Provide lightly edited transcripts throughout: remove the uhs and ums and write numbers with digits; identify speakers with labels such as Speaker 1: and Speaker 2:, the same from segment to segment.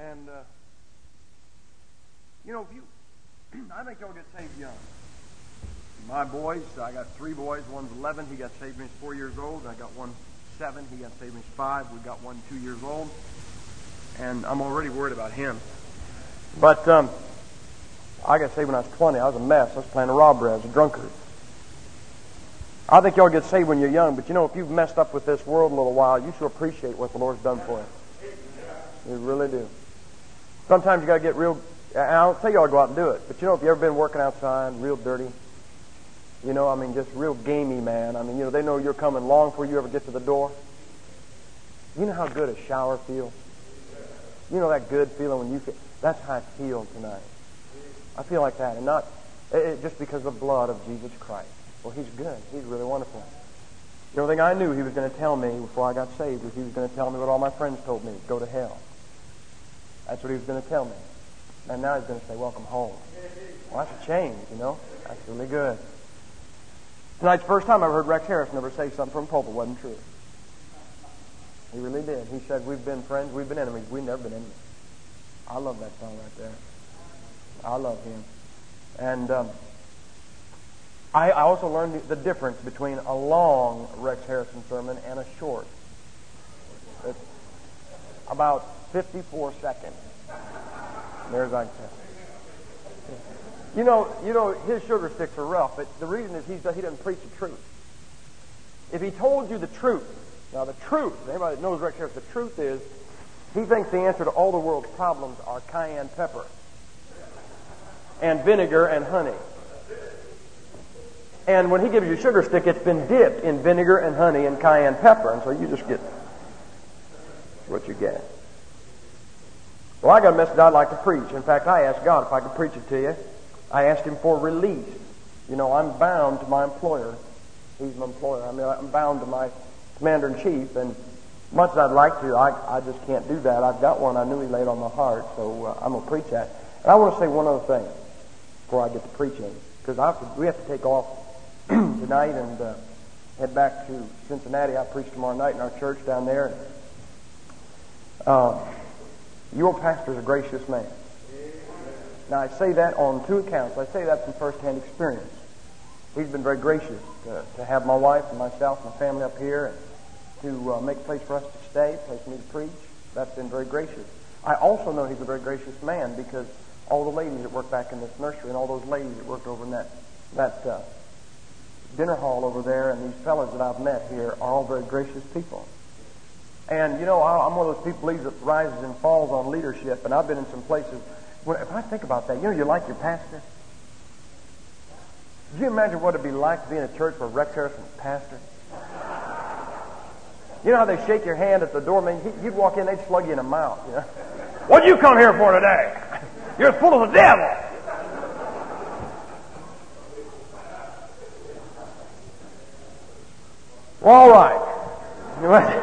Speaker 1: And, if you, I think y'all get saved young. My boys, I got 3 boys. One's 11. He got saved when he was 4 years old. I got one 7. He got saved when he was 5. We got one 2 years old. And I'm already worried about him. But I got saved when I was 20. I was a mess. I was playing a robbery. I was a drunkard. I think y'all get saved when you're young. But if you've messed up with this world a little while, you should appreciate what the Lord's done for you. You really do. Sometimes you got to get real. I don't say you ought to go out and do it. But if you ever been working outside, real dirty, just real gamey, man. They know you're coming long before you ever get to the door. You know how good a shower feels? You know that good feeling when you feel. That's how I feel tonight. I feel like that, and not just because of the blood of Jesus Christ. Well, He's good. He's really wonderful. The only thing I knew He was going to tell me before I got saved was He was going to tell me what all my friends told me: go to hell. That's what He was going to tell me. And now He's going to say, welcome home. Well, that's a change, That's really good. Tonight's the first time I've heard Rex Harrison ever say something from the pulpit wasn't true. He really did. He said, we've been friends, we've been enemies. We've never been enemies. I love that song right there. I love him. And I also learned the difference between a long Rex Harrison sermon and a short. It's about 54 seconds. There's I can tell. His sugar sticks are rough, but the reason is he doesn't preach the truth. If he told you the truth, now the truth, anybody that knows Rex Harrison, the truth is, he thinks the answer to all the world's problems are cayenne pepper and vinegar and honey. And when he gives you a sugar stick, it's been dipped in vinegar and honey and cayenne pepper, and so you just get what you get. Well, I got a message I'd like to preach. In fact, I asked God if I could preach it to you. I asked Him for release. I'm bound to my employer. He's my employer. I'm bound to my commander-in-chief, and much as I'd like to, I just can't do that. I've got one I knew He laid on my heart, so I'm going to preach that. And I want to say one other thing before I get to preaching, because we have to take off tonight and head back to Cincinnati. I preach tomorrow night in our church down there. Your pastor's a gracious man. Now, I say that on 2 accounts. I say that from first-hand experience. He's been very gracious to have my wife and myself and my family up here, and to make a place for us to stay, a place for me to preach. That's been very gracious. I also know he's a very gracious man because all the ladies that work back in this nursery and all those ladies that worked over in that dinner hall over there and these fellows that I've met here are all very gracious people. And, I'm one of those people that rises and falls on leadership, and I've been in some places where, if I think about that, you like your pastor? Could you imagine what it'd be like to be in a church where Rex Harrison was pastor? You know how they shake your hand at the door? Man, you'd walk in, they'd slug you in the mouth. What'd you come here for today? You're full of the devil. Well, all right.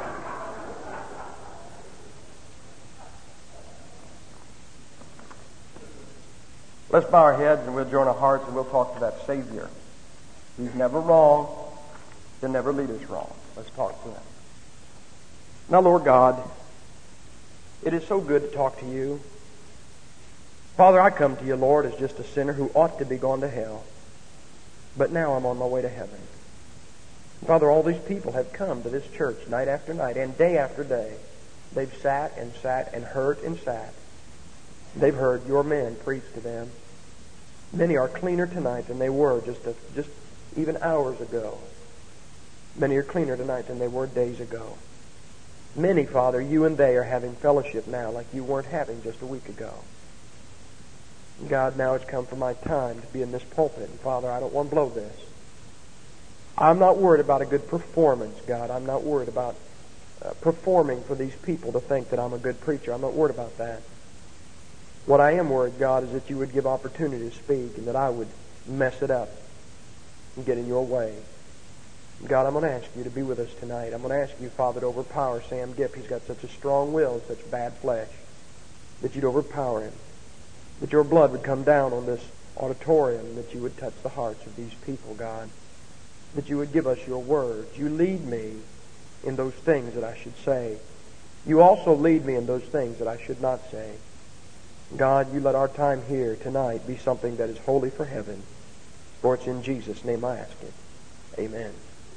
Speaker 1: Let's bow our heads and we'll join our hearts and we'll talk to that Savior. He's never wrong. He'll never lead us wrong. Let's talk to Him. Now, Lord God, it is so good to talk to You. Father, I come to You, Lord, as just a sinner who ought to be gone to hell. But now I'm on my way to heaven. Father, all these people have come to this church night after night and day after day. They've sat and heard and sat. They've heard Your men preach to them. Many are cleaner tonight than they were just even hours ago. Many are cleaner tonight than they were days ago. Many, Father, You and they are having fellowship now like You weren't having just a week ago. God, now it's come for my time to be in this pulpit. And Father, I don't want to blow this. I'm not worried about a good performance, God. I'm not worried about performing for these people to think that I'm a good preacher. I'm not worried about that. What I am worried, God, is that You would give opportunity to speak and that I would mess it up and get in Your way. God, I'm going to ask You to be with us tonight. I'm going to ask You, Father, to overpower Sam Gipp. He's got such a strong will and such bad flesh that You'd overpower him. That Your blood would come down on this auditorium and that You would touch the hearts of these people, God. That You would give us Your words. You lead me in those things that I should say. You also lead me in those things that I should not say. God, you let our time here tonight be something that is holy for heaven. For it's in Jesus' name I ask it. Amen.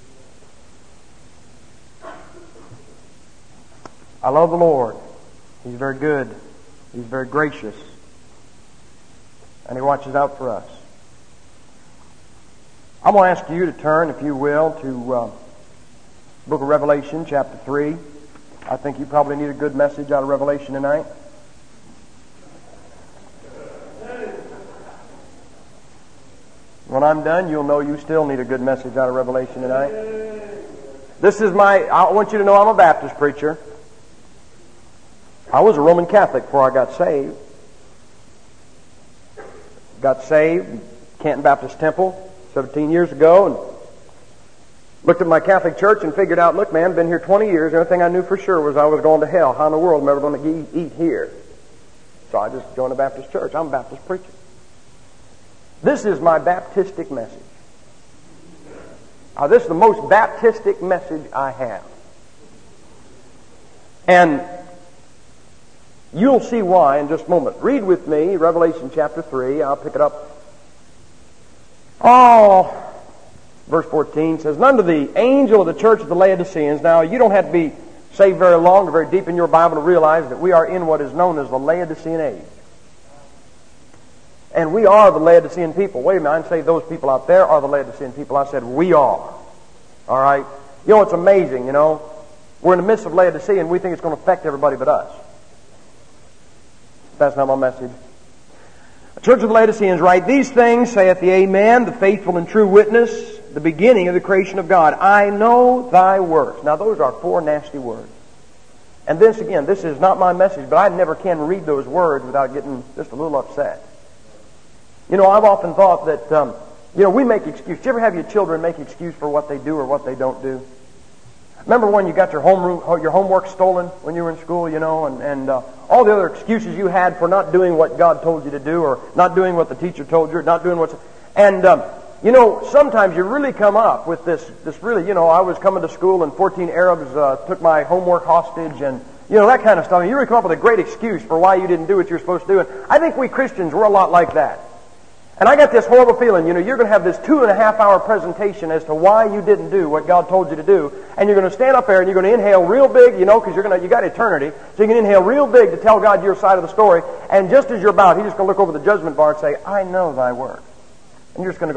Speaker 1: I love the Lord. He's very good. He's very gracious. And He watches out for us. I'm going to ask you to turn, if you will, to the book of Revelation, chapter 3. I think you probably need a good message out of Revelation tonight. When I'm done, you'll know you still need a good message out of Revelation tonight. I want you to know I'm a Baptist preacher. I was a Roman Catholic before I got saved. Got saved, Canton Baptist Temple, 17 years ago, and looked at my Catholic church and figured out, look, man, been here 20 years. The only thing I knew for sure was I was going to hell. How in the world am I ever going to eat here? So I just joined a Baptist church. I'm a Baptist preacher. This is my Baptistic message. This is the most Baptistic message I have. And you'll see why in just a moment. Read with me Revelation chapter 3. I'll pick it up. Verse 14 says, "And unto the angel of the church of the Laodiceans." Now, you don't have to be saved very long or very deep in your Bible to realize that we are in what is known as the Laodicean age. And we are the Laodicean people. Wait a minute, I didn't say those people out there are the Laodicean people. I said we are. All right? You know, it's amazing, you know. We're in the midst of Laodicea and we think it's going to affect everybody but us. That's not my message. The church of the Laodiceans write, "These things saith the Amen, the faithful and true witness, the beginning of the creation of God. I know thy works." Now those are 4 nasty words. And this again, this is not my message, but I never can read those words without getting just a little upset. You know, I've often thought that, we make excuses. Do you ever have your children make excuse for what they do or what they don't do? Remember when you got your homework stolen when you were in school, and all the other excuses you had for not doing what God told you to do, or not doing what the teacher told you, or not doing what's... And, sometimes you really come up with this really, I was coming to school and 14 Arabs took my homework hostage and, that kind of stuff. And you really come up with a great excuse for why you didn't do what you're supposed to do. And I think we Christians, we're a lot like that. And I got this horrible feeling, you're going to have this 2.5-hour presentation as to why you didn't do what God told you to do. And you're going to stand up there and you're going to inhale real big, because you got eternity. So you can inhale real big to tell God your side of the story. And just as you're about, He's just going to look over the judgment bar and say, "I know thy work." And you're just going to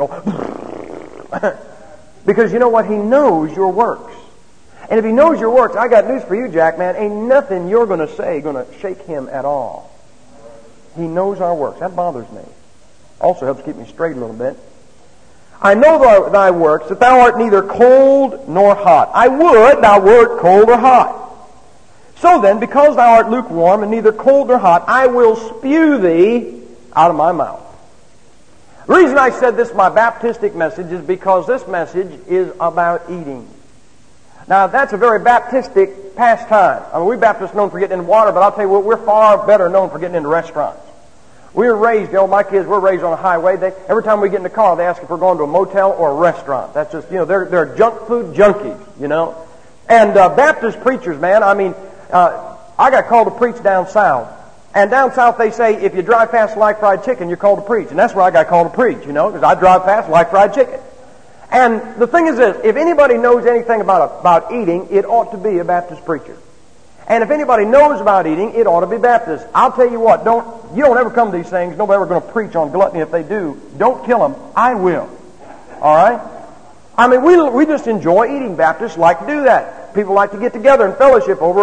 Speaker 1: go, because you know what? He knows your works. And if He knows your works, I got news for you, Jack, man. Ain't nothing you're going to say going to shake Him at all. He knows our works. That bothers me. Also helps keep me straight a little bit. "I know thy works, that thou art neither cold nor hot. I would thou wert cold or hot. So then, because thou art lukewarm and neither cold nor hot, I will spew thee out of my mouth." The reason I said this is my Baptistic message is because this message is about eating. Now, that's a very Baptistic pastime. I mean, we Baptists are known for getting in water, but I'll tell you what, we're far better known for getting into restaurants. We were raised, my kids were raised on a highway. Every time we get in the car, they ask if we're going to a motel or a restaurant. That's just, they're junk food junkies, And Baptist preachers, man, I got called to preach down south. And down south they say, if you drive fast like fried chicken, you're called to preach. And that's where I got called to preach, because I drive fast like fried chicken. And the thing is this, if anybody knows anything about eating, it ought to be a Baptist preacher. And if anybody knows about eating, it ought to be Baptist. I'll tell you what, you don't ever come to these things. Nobody's ever going to preach on gluttony. If they do, don't kill them. I will. All right? I mean, we just enjoy eating. Baptists like to do that. People like to get together and fellowship over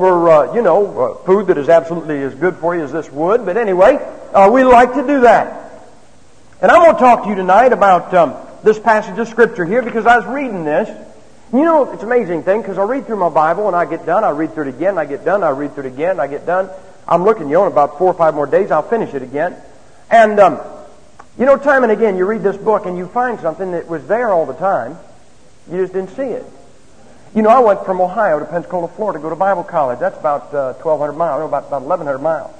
Speaker 1: food that is absolutely as good for you as this would. But anyway, we like to do that. And I'm going to talk to you tonight about this passage of Scripture here because I was reading this. It's an amazing thing because I read through my Bible and I get done. I read through it again. I get done. I read through it again. I get done. I'm looking, in about 4 or 5 more days, I'll finish it again. And, time and again, you read this book and you find something that was there all the time. You just didn't see it. I went from Ohio to Pensacola, Florida to go to Bible college. That's about 1,200 miles, about 1,100 miles.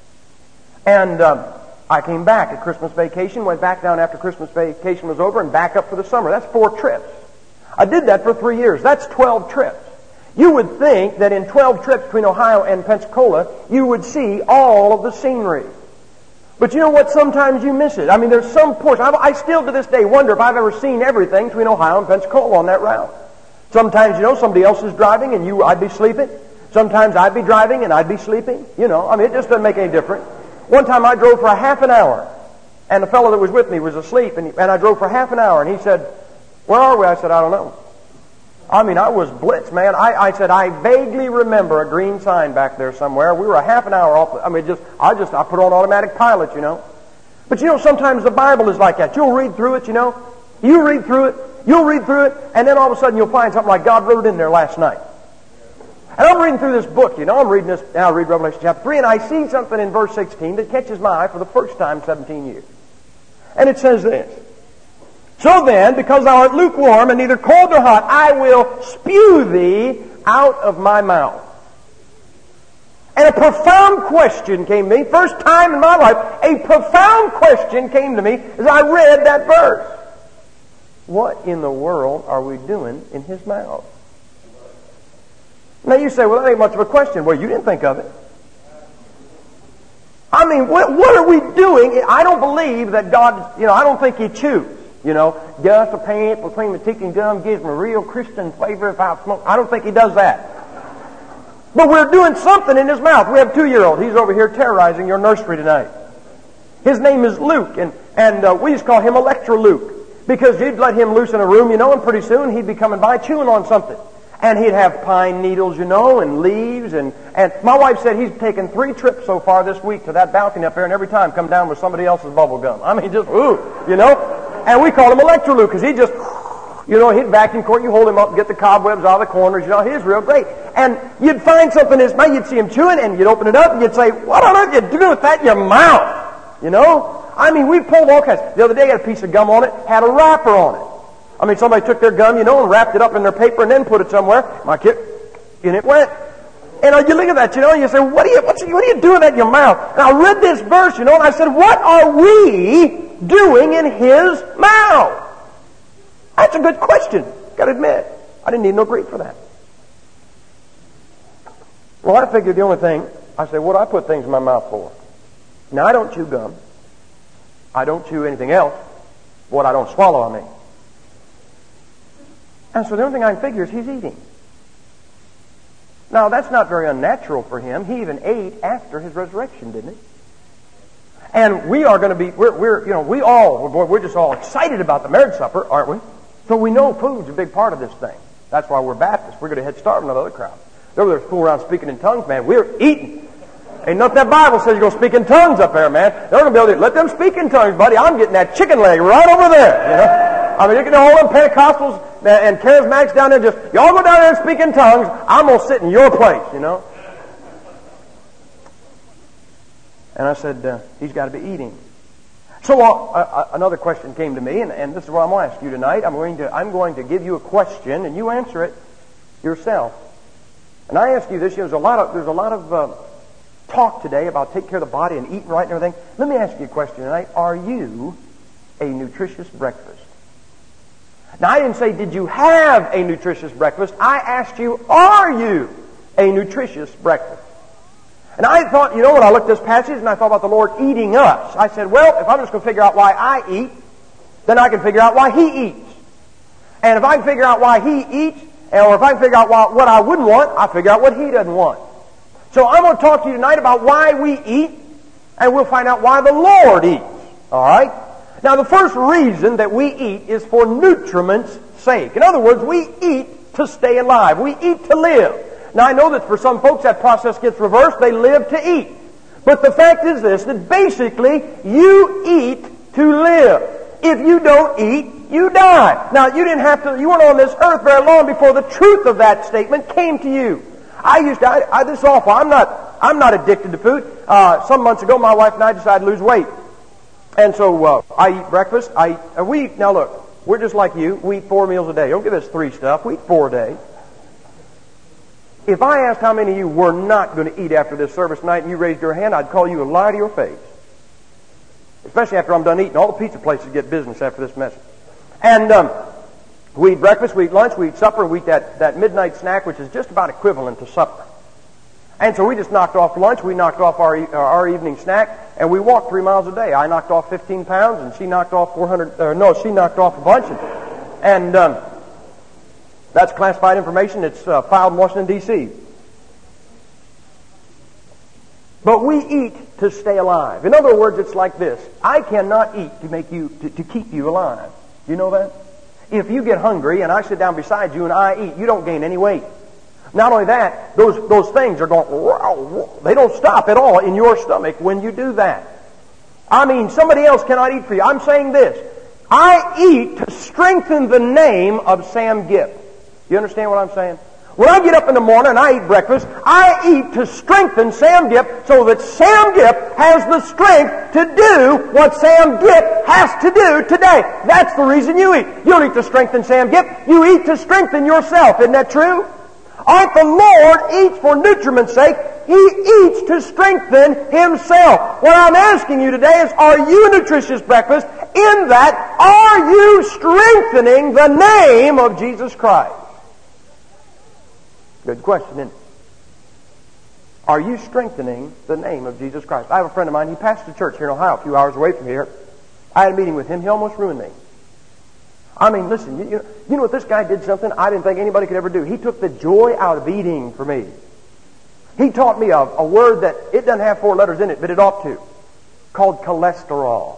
Speaker 1: And I came back at Christmas vacation, went back down after Christmas vacation was over and back up for the summer. That's 4 trips. I did that for 3 years. That's 12 trips. You would think that in 12 trips between Ohio and Pensacola, you would see all of the scenery. But you know what? Sometimes you miss it. I mean, there's some portion. I still to this day wonder if I've ever seen everything between Ohio and Pensacola on that route. Sometimes, somebody else is driving and I'd be sleeping. Sometimes I'd be driving and I'd be sleeping. It just doesn't make any difference. One time I drove for a half an hour, and the fellow that was with me was asleep, and I drove for half an hour, and he said, "Where are we?" I said, "I don't know." I was blitzed, man. I said, "I vaguely remember a green sign back there somewhere." We were a half an hour off. I put on automatic pilot, But sometimes the Bible is like that. You'll read through it, You read through it, you'll read through it, and then all of a sudden you'll find something like God wrote it in there last night. And I'm reading through this book, I'm reading this, now I read Revelation chapter 3, and I see something in verse 16 that catches my eye for the first time in 17 years. And it says this: "So then, because thou art lukewarm and neither cold nor hot, I will spew thee out of my mouth." And a profound question came to me, first time in my life, a profound question came to me as I read that verse. What in the world are we doing in His mouth? Now you say, well, that ain't much of a question. Well, you didn't think of it. What are we doing? I don't believe that God, I don't think He chews. Just a pant between the teeth and gum gives me a real Christian flavor if I smoke. I don't think He does that. But we're doing something in His mouth. We have a 2-year-old. He's over here terrorizing your nursery tonight. His name is Luke, and we used to call him Electra Luke, because you'd let him loose in a room, and pretty soon he'd be coming by chewing on something. And he'd have pine needles, and leaves, and my wife said he's taken 3 trips so far this week to that balcony up there, and every time come down with somebody else's bubble gum. And we call him Electra Luke, because he just, he'd vacuum court, you hold him up and get the cobwebs out of the corners, he's real great. And you'd find something in his mouth, you'd see him chewing, and you'd open it up, and you'd say, what on earth you do with that in your mouth? We pulled all kinds. The other day, had a piece of gum on it, had a wrapper on it. Somebody took their gum, and wrapped it up in their paper and then put it somewhere. My kid, and it went. And you look at that, and you say, what are you doing that in your mouth? And I read this verse, and I said, what are we doing in His mouth? That's a good question. Got to admit, I didn't need no Greek for that. Well, I figured the only thing, I said, what do I put things in my mouth for? Now, I don't chew gum. I don't chew anything else. What I don't swallow, And so the only thing I can figure is He's eating. Now, that's not very unnatural for Him. He even ate after His resurrection, didn't He? And we are going to be, we're just all excited about the marriage supper, aren't we? So we know food's a big part of this thing. That's why we're Baptists. We're going to head start another crowd. They're over there fooling around speaking in tongues, man. We're eating. Ain't nothing that Bible says you're going to speak in tongues up there, man. They're going to be able to let them speak in tongues, buddy. I'm getting that chicken leg right over there, you can all them Pentecostals and Charismatics down there, y'all go down there and speak in tongues. I'm going to sit in your place, And I said, He's got to be eating. So another question came to me, and this is what I'm going to ask you tonight. I'm going to give you a question, and you answer it yourself. And I ask you this: there's a lot of talk today about taking care of the body and eating right and everything. Let me ask you a question tonight: are you a nutritious breakfast? Now, I didn't say, did you have a nutritious breakfast? I asked you, are you a nutritious breakfast? And I thought, when I looked at this passage and I thought about the Lord eating us, I said, well, if I'm just going to figure out why I eat, then I can figure out why He eats. And if I can figure out why He eats, or if I can figure out what I wouldn't want, I figure out what He doesn't want. So I'm going to talk to you tonight about why we eat, and we'll find out why the Lord eats. All right? Now, the first reason that we eat is for nutriment's sake. In other words, we eat to stay alive. We eat to live. Now, I know that for some folks that process gets reversed. They live to eat. But the fact is this, that basically you eat to live. If you don't eat, you die. Now, you weren't on this earth very long before the truth of that statement came to you. This is awful. I'm not addicted to food. Some months ago, my wife and I decided to lose weight. And so I eat breakfast. Now look, we're just like you. We eat 4 meals a day. Don't give us 3 stuff. We eat 4 a day. If I asked how many of you were not going to eat after this service tonight and you raised your hand, I'd call you a lie to your face. Especially after I'm done eating. All the pizza places get business after this message. And We eat breakfast, we eat lunch, we eat supper, we eat that midnight snack, which is just about equivalent to supper. And so we just knocked off lunch, we knocked off our evening snack, and we walked 3 miles a day. I knocked off 15 pounds, and she knocked off she knocked off a bunch. And that's classified information. It's filed in Washington, D.C. But we eat to stay alive. In other words, it's like this. I cannot eat to keep you alive. You know that? If you get hungry and I sit down beside you and I eat, you don't gain any weight. Not only that, those things are going, they don't stop at all in your stomach when you do that. I mean, somebody else cannot eat for you. I'm saying this. I eat to strengthen the name of Sam Gipp. You understand what I'm saying? When I get up in the morning and I eat breakfast, I eat to strengthen Sam Gipp so that Sam Gipp has the strength to do what Sam Gipp has to do today. That's the reason you eat. You don't eat to strengthen Sam Gipp. You eat to strengthen yourself. Isn't that true? Aren't the Lord eats for nutriment's sake? He eats to strengthen Himself. What I'm asking you today is, are you a nutritious breakfast? In that, are you strengthening the name of Jesus Christ? Good question, isn't it? Are you strengthening the name of Jesus Christ? I have a friend of mine, he pastored a church here in Ohio, a few hours away from here. I had a meeting with him. He almost ruined me. I mean, listen, you know what, this guy did something I didn't think anybody could ever do. He took the joy out of eating for me. He taught me a word that, it doesn't have 4 letters in it, but it ought to, called cholesterol.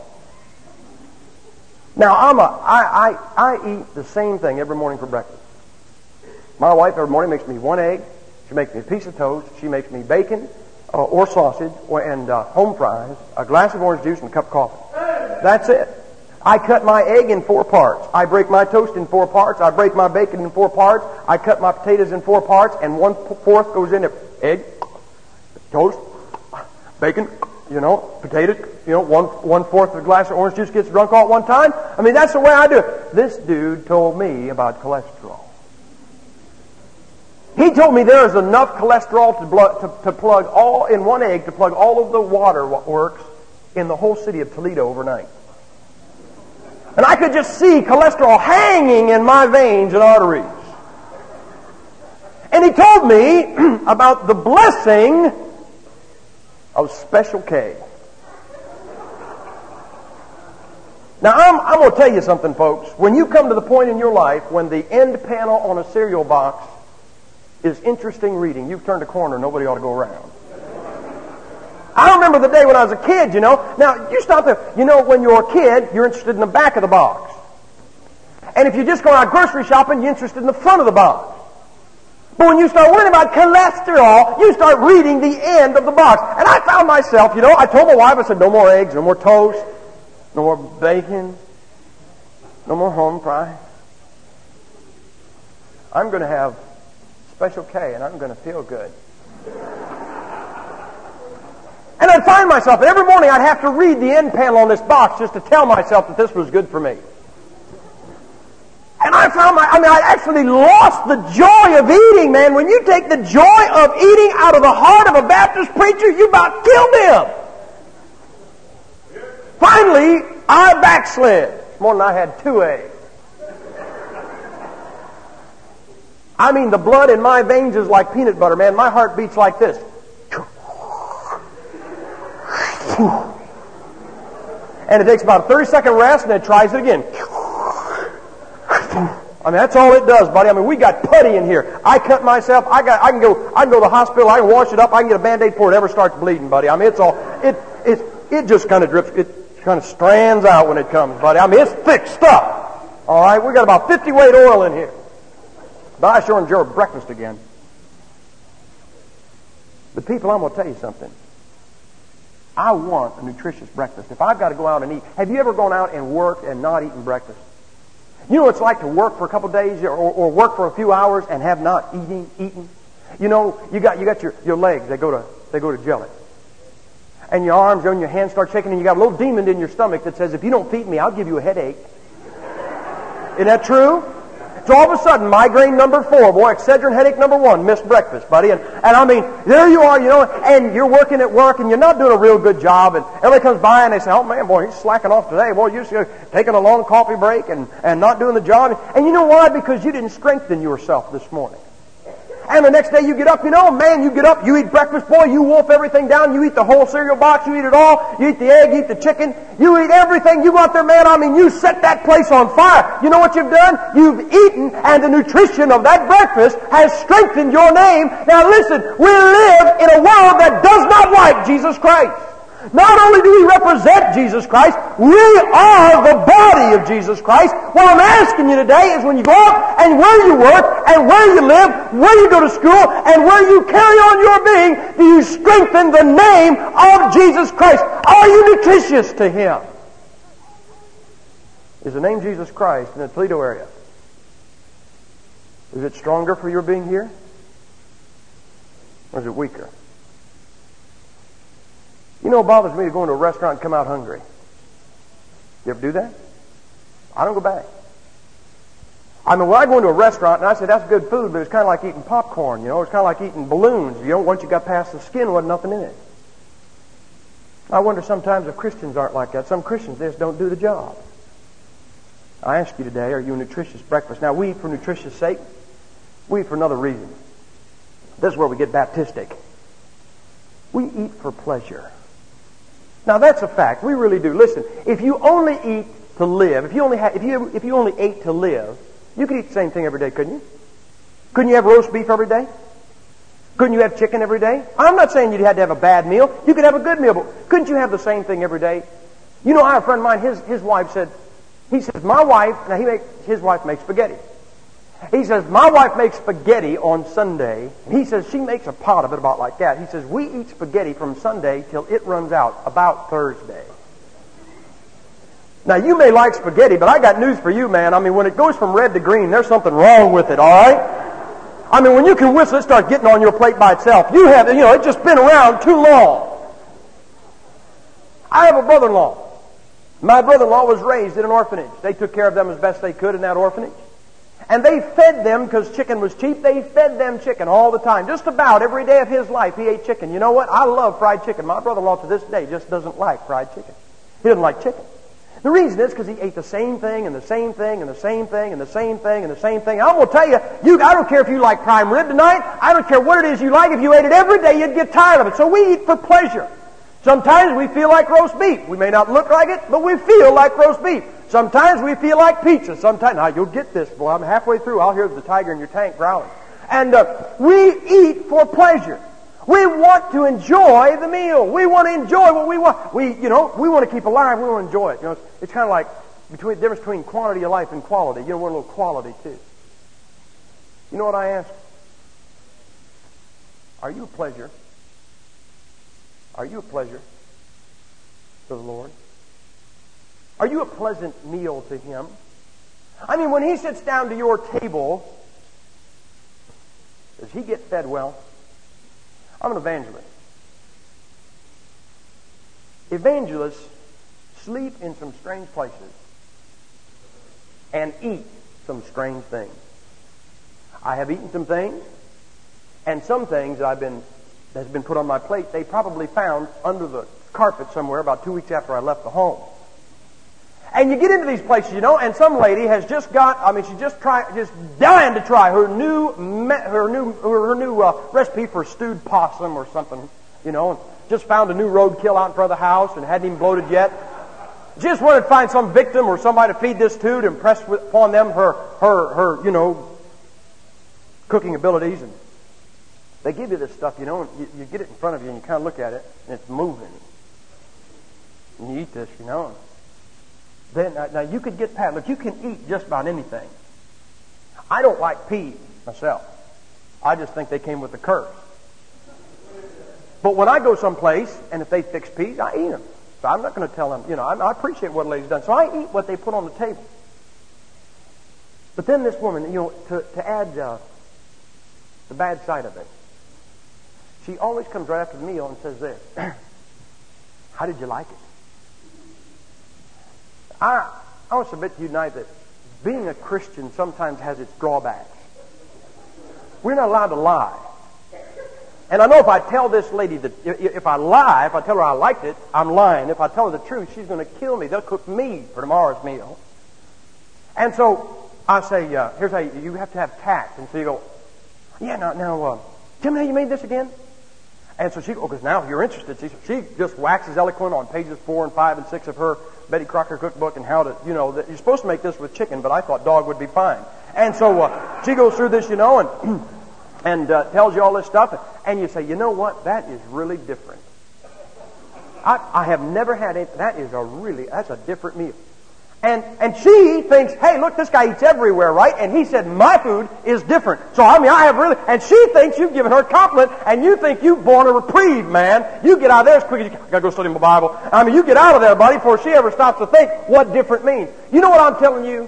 Speaker 1: Now, I eat the same thing every morning for breakfast. My wife every morning makes me 1 egg. She makes me a piece of toast. She makes me bacon or sausage and home fries, a glass of orange juice, and a cup of coffee. That's it. I cut my egg in 4 parts. I break my toast in 4 parts. I break my bacon in 4 parts. I cut my potatoes in 4 parts, and 1/4 goes in it. Egg, toast, bacon, potatoes, 1/4 of a glass of orange juice gets drunk all at one time. I mean, that's the way I do it. This dude told me about cholesterol. He told me there is enough cholesterol to plug all in 1 egg, to plug all of the water works in the whole city of Toledo overnight. And I could just see cholesterol hanging in my veins and arteries. And he told me about the blessing of Special K. Now, I'm going to tell you something, folks. When you come to the point in your life when the end panel on a cereal box is interesting reading, you've turned a corner, nobody ought to go around. I remember the day when I was a kid, Now, you stop there. When you're a kid, you're interested in the back of the box. And if you just go out grocery shopping, you're interested in the front of the box. But when you start worrying about cholesterol, you start reading the end of the box. And I found myself, I told my wife, I said, no more eggs, no more toast, no more bacon, no more home fry. I'm going to have Special K, and I'm going to feel good. And I'd find myself, and every morning I'd have to read the end panel on this box just to tell myself that this was good for me. And I found I actually lost the joy of eating, man. When you take the joy of eating out of the heart of a Baptist preacher, you about killed him. Finally, I backslid. This morning I had 2 eggs. I mean, the blood in my veins is like peanut butter, man. My heart beats like this. And it takes about a 30-second rest, and it tries it again. I mean, that's all it does, buddy. I mean, we got putty in here. I cut myself. I can go to the hospital. I can wash it up. I can get a Band-Aid before it ever starts bleeding, buddy. I mean, it just kind of drips. It kind of strands out when it comes, buddy. I mean, it's thick stuff. All right, we got about 50 weight oil in here. But I sure enjoy breakfast again. But people, I'm going to tell you something. I want a nutritious breakfast. If I've got to go out and eat, have you ever gone out and worked and not eaten breakfast? You know what it's like to work for a couple of days or work for a few hours and have not eaten? You got your legs, they go to jelly. And your arms and your hands start shaking, and you got a little demon in your stomach that says, if you don't feed me, I'll give you a headache. Isn't that true? So all of a sudden, migraine number 4, boy, Excedrin headache number 1, missed breakfast, buddy. And I mean, there you are, and you're working at work and you're not doing a real good job. And everybody comes by and they say, oh man, boy, he's slacking off today. Boy, you're taking a long coffee break and not doing the job. And you know why? Because you didn't strengthen yourself this morning. And the next day you get up, you get up, you eat breakfast, boy, you wolf everything down, you eat the whole cereal box, you eat it all, you eat the egg, you eat the chicken, you eat everything, you go out there, man, you set that place on fire. You know what you've done? You've eaten, and the nutrition of that breakfast has strengthened your name. Now listen, we live in a world that does not like Jesus Christ. Not only do we represent Jesus Christ, we are the body of Jesus Christ. What I'm asking you today is when you go out and where you work and where you live, where you go to school and where you carry on your being, do you strengthen the name of Jesus Christ? Are you nutritious to Him? Is the name Jesus Christ in the Toledo area? Is it stronger for your being here? Or is it weaker? You know, it bothers me to go into a restaurant and come out hungry. You ever do that? I don't go back. I mean, when I go into a restaurant and I say, that's good food, but it's kind of like eating popcorn, It's kind of like eating balloons. Once you got past the skin, there wasn't nothing in it. I wonder sometimes if Christians aren't like that. Some Christians, they just don't do the job. I ask you today, are you a nutritious breakfast? Now, we eat for nutritious sake. We eat for another reason. This is where we get Baptistic. We eat for pleasure. Now that's a fact. We really do. Listen, if you only eat to live, if you only ate to live, you could eat the same thing every day, couldn't you? Couldn't you have roast beef every day? Couldn't you have chicken every day? I'm not saying you had to have a bad meal. You could have a good meal, but couldn't you have the same thing every day? I have a friend of mine, his wife said, my wife, his wife makes spaghetti. He says, my wife makes spaghetti on Sunday. He says, she makes a pot of it about like that. He says, we eat spaghetti from Sunday till it runs out, about Thursday. Now, you may like spaghetti, but I got news for you, man. When it goes from red to green, there's something wrong with it, all right? When you can whistle, it starts getting on your plate by itself. It's just been around too long. I have a brother-in-law. My brother-in-law was raised in an orphanage. They took care of them as best they could in that orphanage. And they fed them, because chicken was cheap, they fed them chicken all the time. Just about every day of his life, he ate chicken. You know what? I love fried chicken. My brother-in-law to this day just doesn't like fried chicken. He doesn't like chicken. The reason is because he ate the same thing and the same thing and the same thing and the same thing and the same thing. I'm going to tell you, I don't care if you like prime rib tonight. I don't care what it is you like. If you ate it every day, you'd get tired of it. So we eat for pleasure. Sometimes we feel like roast beef. We may not look like it, but we feel like roast beef. Sometimes we feel like pizza. Now you'll get this, boy. I'm halfway through. I'll hear the tiger in your tank growling. And we eat for pleasure. We want to enjoy the meal. We want to enjoy what we want. We want to keep alive. We want to enjoy it. It's kind of like the difference between quantity of life and quality. We want a little quality too. You know what I ask? Are you a pleasure? Are you a pleasure to the Lord? Are you a pleasant meal to Him? When He sits down to your table, does He get fed well? I'm an evangelist. Evangelists sleep in some strange places and eat some strange things. I have eaten some things, and some things that's been put on my plate, they probably found under the carpet somewhere about 2 weeks after I left the home. And you get into these places, and some lady has just got, she's just dying to try her new recipe for stewed possum or something, and just found a new roadkill out in front of the house and hadn't even bloated yet. Just wanted to find some victim or somebody to feed this to impress upon them her cooking abilities. And they give you this stuff, and you get it in front of you and you kind of look at it and it's moving. And you eat this, Then, now you could get past. Look, you can eat just about anything. I don't like peas myself. I just think they came with a curse. But when I go someplace and if they fix peas, I eat them. So I'm not going to tell them. I appreciate what a lady's done. So I eat what they put on the table. But then this woman, to add the bad side of it, she always comes right after the meal and says this: "How did you like it?" I want to submit to you tonight that being a Christian sometimes has its drawbacks. We're not allowed to lie. And I know if I tell this lady that, if I lie, if I tell her I liked it, I'm lying. If I tell her the truth, she's going to kill me. They'll cook me for tomorrow's meal. And so I say, here's how you have to have tact. And so you go, yeah, now, tell me how you made this again. And so she, because now if you're interested, she just waxes eloquent on pages 4 and 5 and 6 of her Betty Crocker cookbook and how to, that you're supposed to make this with chicken, but I thought dog would be fine. And so she goes through this, and tells you all this stuff, and you say, you know what, that is really different. I have never had it. That's a different meal. And she thinks, hey, look, this guy eats everywhere, right? And he said, my food is different. So, I have really, and she thinks you've given her a compliment, and you think you've borne a reprieve, man. You get out of there as quick as you can. I gotta go study my Bible. You get out of there, buddy, before she ever stops to think what different means. You know what I'm telling you?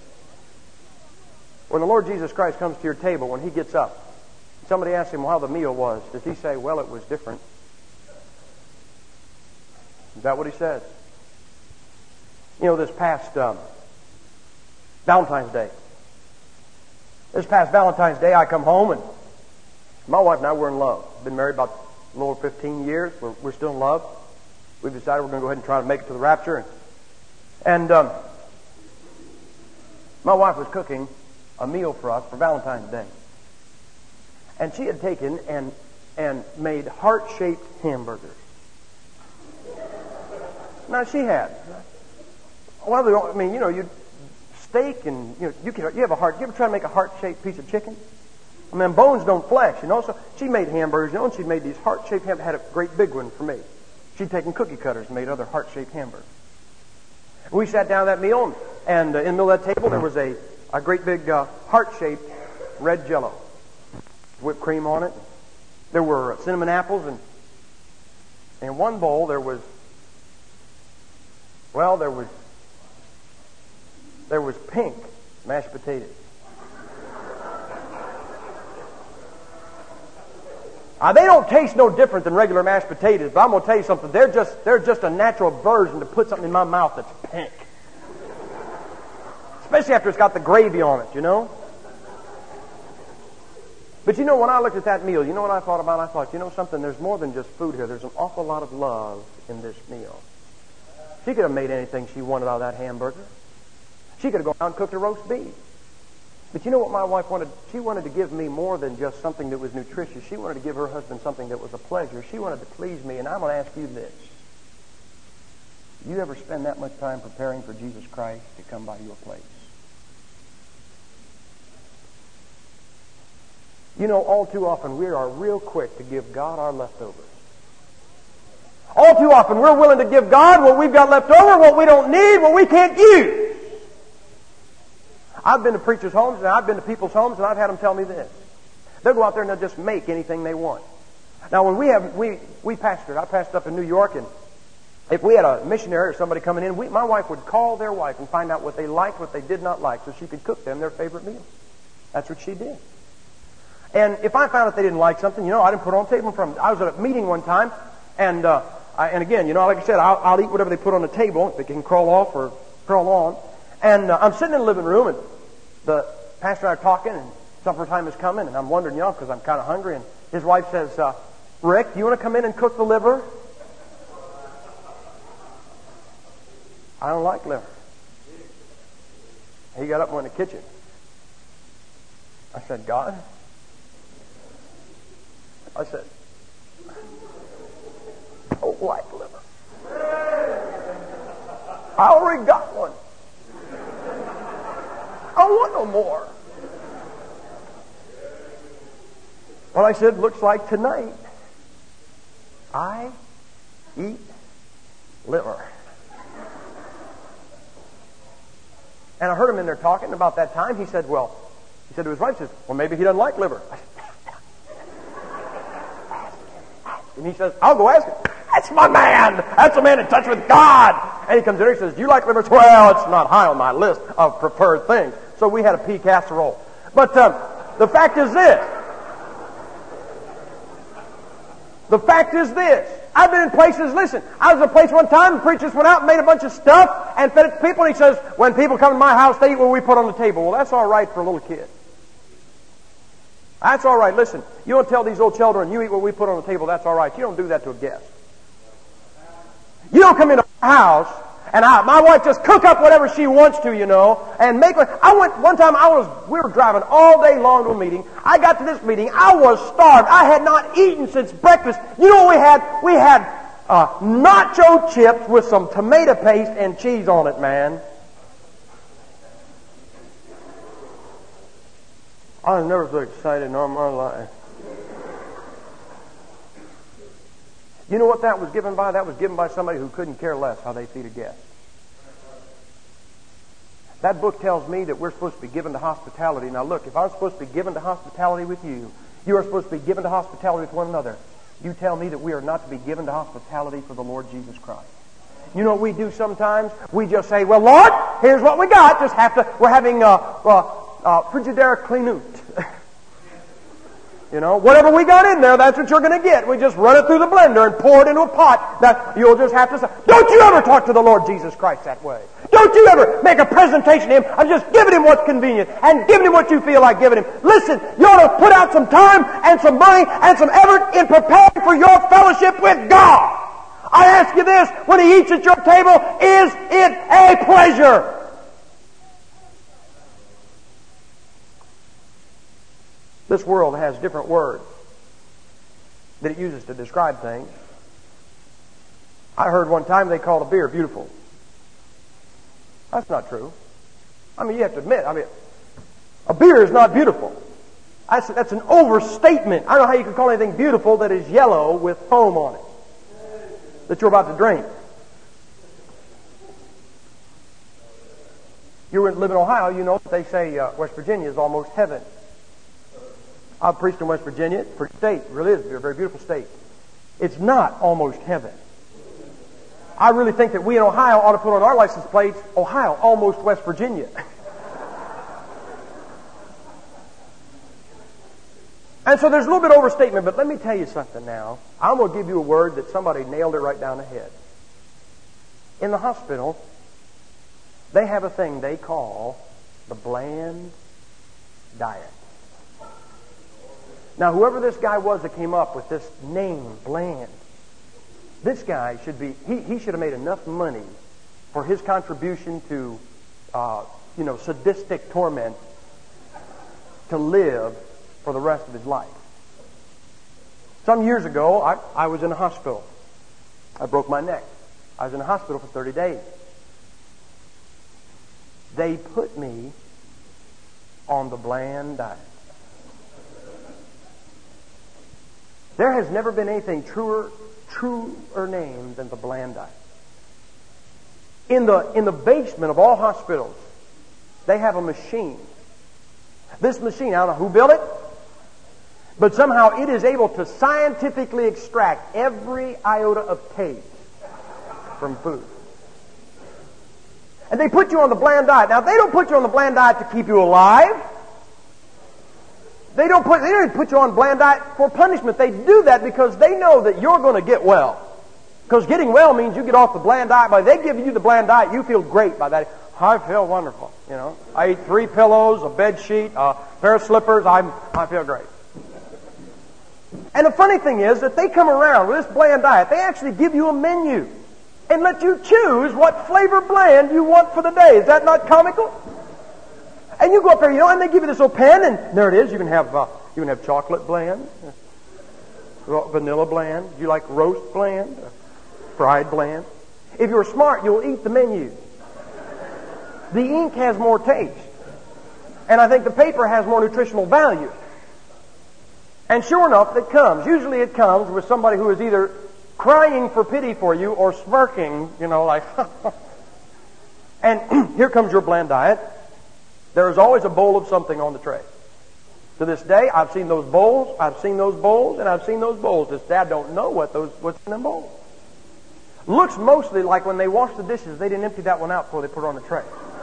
Speaker 1: When the Lord Jesus Christ comes to your table, when He gets up, somebody asks Him how the meal was, does He say, well, it was different? Is that what He says? This past Valentine's Day. I come home, and my wife and I were in love. Been married about a little over 15 years. We're still in love. We've decided we're going to go ahead and try to make it to the rapture. And my wife was cooking a meal for us for Valentine's Day. And she had taken and made heart-shaped hamburgers. Now, she had. Well, you steak and, you have a heart. You ever try to make a heart-shaped piece of chicken? Bones don't flesh, So she made hamburgers, and she made these heart-shaped hamburgers. Had a great big one for me. She'd taken cookie cutters and made other heart-shaped hamburgers. We sat down at that meal, and in the middle of that table, there was a great big heart-shaped red Jell-O. Whipped cream on it. There were cinnamon apples, and in one bowl there was pink mashed potatoes. They don't taste no different than regular mashed potatoes, but I'm going to tell you something. They're just a natural version to put something in my mouth that's pink. Especially after it's got the gravy on it, But when I looked at that meal, you know what I thought about? I thought, something, there's more than just food here. There's an awful lot of love in this meal. She could have made anything she wanted out of that hamburger. She could have gone out and cooked a roast beef. But you know what my wife wanted? She wanted to give me more than just something that was nutritious. She wanted to give her husband something that was a pleasure. She wanted to please me. And I'm going to ask you this. You ever spend that much time preparing for Jesus Christ to come by your place? All too often we are real quick to give God our leftovers. All too often we're willing to give God what we've got left over, what we don't need, what we can't use. I've been to preachers' homes and I've been to people's homes and I've had them tell me this. They'll go out there and they'll just make anything they want. Now when we pastored, I pastored up in New York, and if we had a missionary or somebody coming in, my wife would call their wife and find out what they liked, what they did not like, so she could cook them their favorite meal. That's what she did. And if I found out they didn't like something, I didn't put it on the table for them. I was at a meeting one time, and again, like I said, I'll eat whatever they put on the table, if it can crawl off or crawl on. And I'm sitting in the living room, and the pastor and I are talking, and supper time is coming, and I'm wondering, because I'm kind of hungry, and his wife says, Rick, do you want to come in and cook the liver? I don't like liver. He got up and went in the kitchen. I said, God? I said, I don't like liver. I already got one. I don't want no more. Well, I said, looks like tonight I eat liver. And I heard him in there talking about that time. He said to his wife, well, maybe he doesn't like liver. I said, and he says, I'll go ask him. That's my man. That's a man in touch with God. And he comes in and he says, do you like liver? Well, it's not high on my list of preferred things. So we had a pea casserole. But the fact is this. The fact is this.
Speaker 2: I've been in places, listen, I was in a place one time, the preacher just went out and made a bunch of stuff and fed it to people, and he says, when people come to my house, they eat what we put on the table. Well, that's all right for a little kid. That's all right. Listen, you don't tell these little children, you eat what we put on the table, that's all right. You don't do that to a guest. You don't come into our house and my wife just cook up whatever she wants to, and make it. One time we were driving all day long to a meeting. I got to this meeting. I was starved. I had not eaten since breakfast. You know what we had? We had nacho chips with some tomato paste and cheese on it, man. I was never so excited in all my life. You know what that was given by? That was given by somebody who couldn't care less how they feed a guest. That book tells me that we're supposed to be given to hospitality. Now look, if I'm supposed to be given to hospitality with you, you are supposed to be given to hospitality with one another. You tell me that we are not to be given to hospitality for the Lord Jesus Christ. You know what we do sometimes? We just say, well, Lord, here's what we got. We're having Frigidaire Clinut. Whatever we got in there, that's what you're going to get. We just run it through the blender and pour it into a pot. That you'll just have to say, don't you ever talk to the Lord Jesus Christ that way. Don't you ever make a presentation to Him of just giving Him what's convenient and giving Him what you feel like giving Him. Listen, you ought to put out some time and some money and some effort in preparing for your fellowship with God. I ask you this, when He eats at your table, is it a pleasure? This world has different words that it uses to describe things. I heard one time they called a beer beautiful. That's not true. You have to admit, a beer is not beautiful. That's an overstatement. I don't know how you can call anything beautiful that is yellow with foam on it that you're about to drink. You live in Ohio, you know they say West Virginia is almost heaven. I've preached in West Virginia. It's a pretty state. It really is a very beautiful state. It's not almost heaven. I really think that we in Ohio ought to put on our license plates, Ohio, almost West Virginia. And so there's a little bit of overstatement, but let me tell you something now. I'm going to give you a word that somebody nailed it right down the head. In the hospital, they have a thing they call the bland diet. Now, whoever this guy was that came up with this name, bland, this guy he should have made enough money for his contribution to, sadistic torment to live for the rest of his life. Some years ago, I was in a hospital. I broke my neck. I was in a hospital for 30 days. They put me on the bland diet. There has never been anything truer named than the bland diet. In the basement of all hospitals, they have a machine. This machine, I don't know who built it, but somehow it is able to scientifically extract every iota of taste from food. And they put you on the bland diet. Now, they don't put you on the bland diet to keep you alive. They don't put you on bland diet for punishment. They do that because they know that you're going to get well. Because getting well means you get off the bland diet. By they give you the bland diet, you feel great by that. I feel wonderful. I eat 3 pillows, a bed sheet, a pair of slippers. I feel great. And the funny thing is that they come around with this bland diet. They actually give you a menu and let you choose what flavor bland you want for the day. Is that not comical? And you go up there, and they give you this little pen, and there it is. You can have chocolate bland, vanilla bland. Do you like roast bland, fried bland? If you're smart, you'll eat the menu. The ink has more taste, and I think the paper has more nutritional value. And sure enough, it comes. Usually, it comes with somebody who is either crying for pity for you or smirking, like. And here comes your bland diet. There is always a bowl of something on the tray. To this day, I've seen those bowls, and I've seen those bowls. To this day, I don't know what's in them bowls. Looks mostly like when they wash the dishes, they didn't empty that one out before they put it on the tray.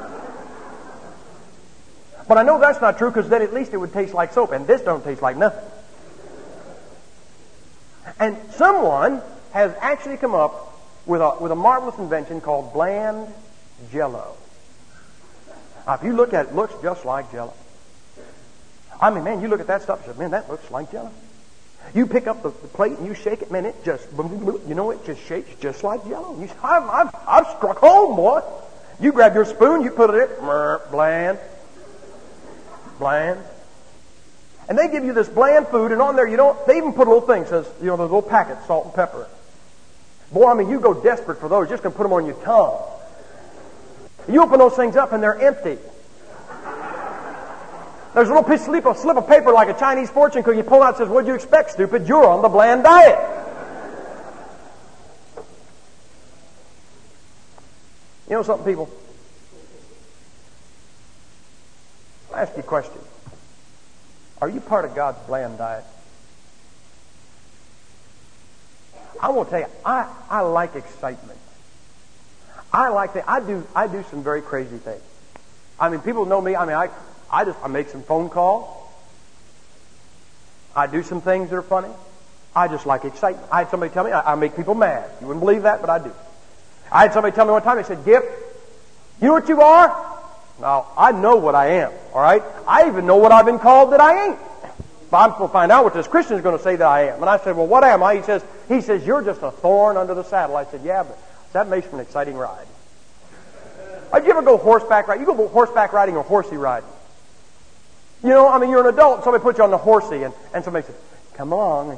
Speaker 2: But I know that's not true because then at least it would taste like soap, and this don't taste like nothing. And someone has actually come up with a marvelous invention called bland Jell-O. Now, if you look at it, it looks just like Jell-O. I mean, man, you look at that stuff and say, man, that looks like Jell-O. You pick up the plate and you shake it, man, it just, you know, it just shakes just like Jell-O. You say, I've struck home, boy. You grab your spoon, you put it in, bland. And they give you this bland food, and on there, they even put a little thing, says, the little packet, salt and pepper. Boy, I mean, you go desperate for those. You're just going to put them on your tongue. You open those things up, and they're empty. There's a little slip of paper like a Chinese fortune cookie. You pull out and says, what'd you expect, stupid? You're on the bland diet. You know something, people? I'll ask you a question. Are you part of God's bland diet? I want to tell you, I like excitement. I do some very crazy things. I mean, people know me. I mean, I make some phone calls. I do some things that are funny. I just like excitement. I had somebody tell me I make people mad. You wouldn't believe that, but I do. I had somebody tell me one time, they said, Gift, you know what you are? Now, I know what I am, all right? I even know what I've been called that I ain't. But I'm going to find out what this Christian is going to say that I am. And I said, well, what am I? He says, you're just a thorn under the saddle. I said, yeah, but that makes for an exciting ride. Did you ever go horseback riding? You go horseback riding or horsey riding? You know, I mean, you're an adult, and somebody puts you on the horsey, and somebody says, come along.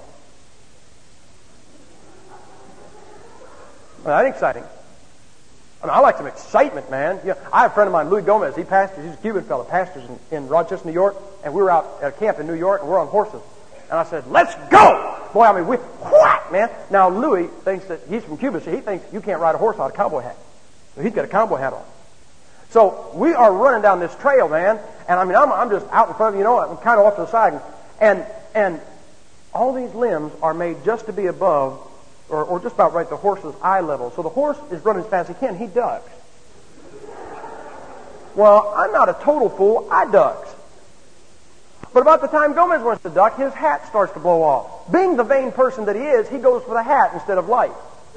Speaker 2: Well, that ain't exciting. I mean, I like some excitement, man. Yeah, I have a friend of mine, Louis Gomez. He's a Cuban fellow, pastors in Rochester, New York, and we were out at a camp in New York, and we're on horses. And I said, let's go! Boy, I mean, what, man? Now, Louis thinks that he's from Cuba, so he thinks you can't ride a horse without a cowboy hat. So he's got a cowboy hat on. So we are running down this trail, man, and I mean, I'm just out in front of you, I'm kind of off to the side, and all these limbs are made just to be above, or just about right at the horse's eye level. So the horse is running as fast as he can. He ducks. Well, I'm not a total fool. I ducks. But about the time Gomez wants to duck, his hat starts to blow off. Being the vain person that he is, he goes for the hat instead of light.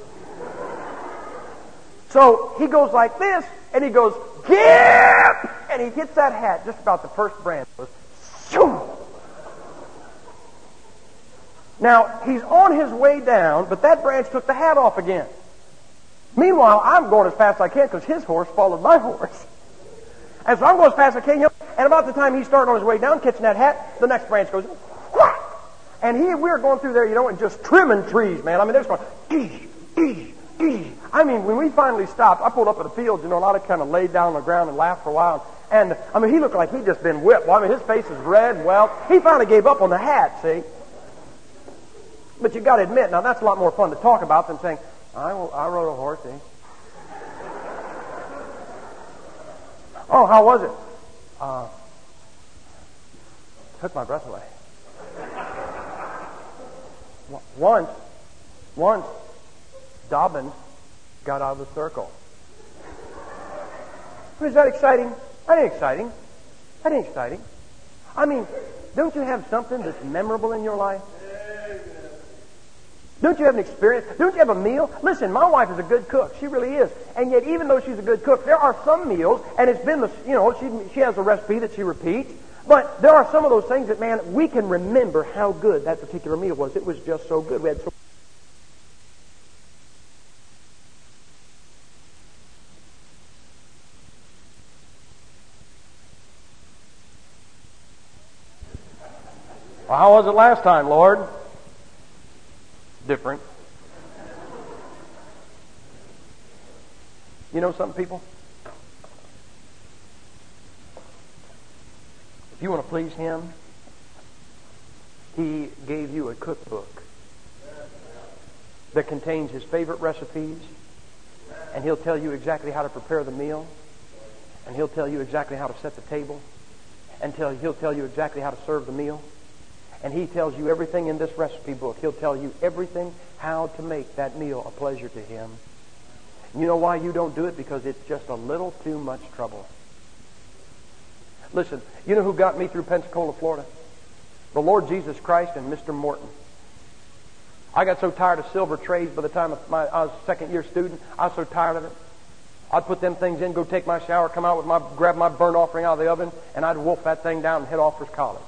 Speaker 2: So he goes like this, and he goes, Gip! And he hits that hat just about the first branch. It goes, shoo! Now, he's on his way down, but that branch took the hat off again. Meanwhile, I'm going as fast as I can because his horse followed my horse. And so I'm going as fast as I can, and about the time he's starting on his way down, catching that hat, the next branch goes, whack! And we're going through there, and just trimming trees, man. I mean, they're just going, I mean, when we finally stopped, I pulled up at the field, a lot of kind of laid down on the ground and laughed for a while. And, I mean, he looked like he'd just been whipped. Well, I mean, his face is red. Well, he finally gave up on the hat, see? But you got to admit, now that's a lot more fun to talk about than saying, I rode a horse, eh? Oh, how was it? Took my breath away. Once, Dobbins got out of the circle. Was that exciting? That ain't exciting. That ain't exciting. I mean, don't you have something that's memorable in your life? Don't you have an experience? Don't you have a meal? Listen, my wife is a good cook. She really is. And yet, even though she's a good cook, there are some meals, and it's been she has a recipe that she repeats, but there are some of those things that, man, we can remember how good that particular meal was. It was just so good. We had so Well, how was it last time, Lord? Different. You know something, people? If you want to please Him, He gave you a cookbook that contains His favorite recipes, and He'll tell you exactly how to prepare the meal, and He'll tell you exactly how to set the table, and He'll tell you exactly how to serve the meal. And He tells you everything in this recipe book. He'll tell you everything how to make that meal a pleasure to Him. You know why you don't do it? Because it's just a little too much trouble. Listen, you know who got me through Pensacola, Florida? The Lord Jesus Christ and Mr. Morton. I got so tired of silver trays by the time I was a second-year student. I was so tired of it. I'd put them things in, go take my shower, come out with grab my burnt offering out of the oven, and I'd wolf that thing down and head off for college.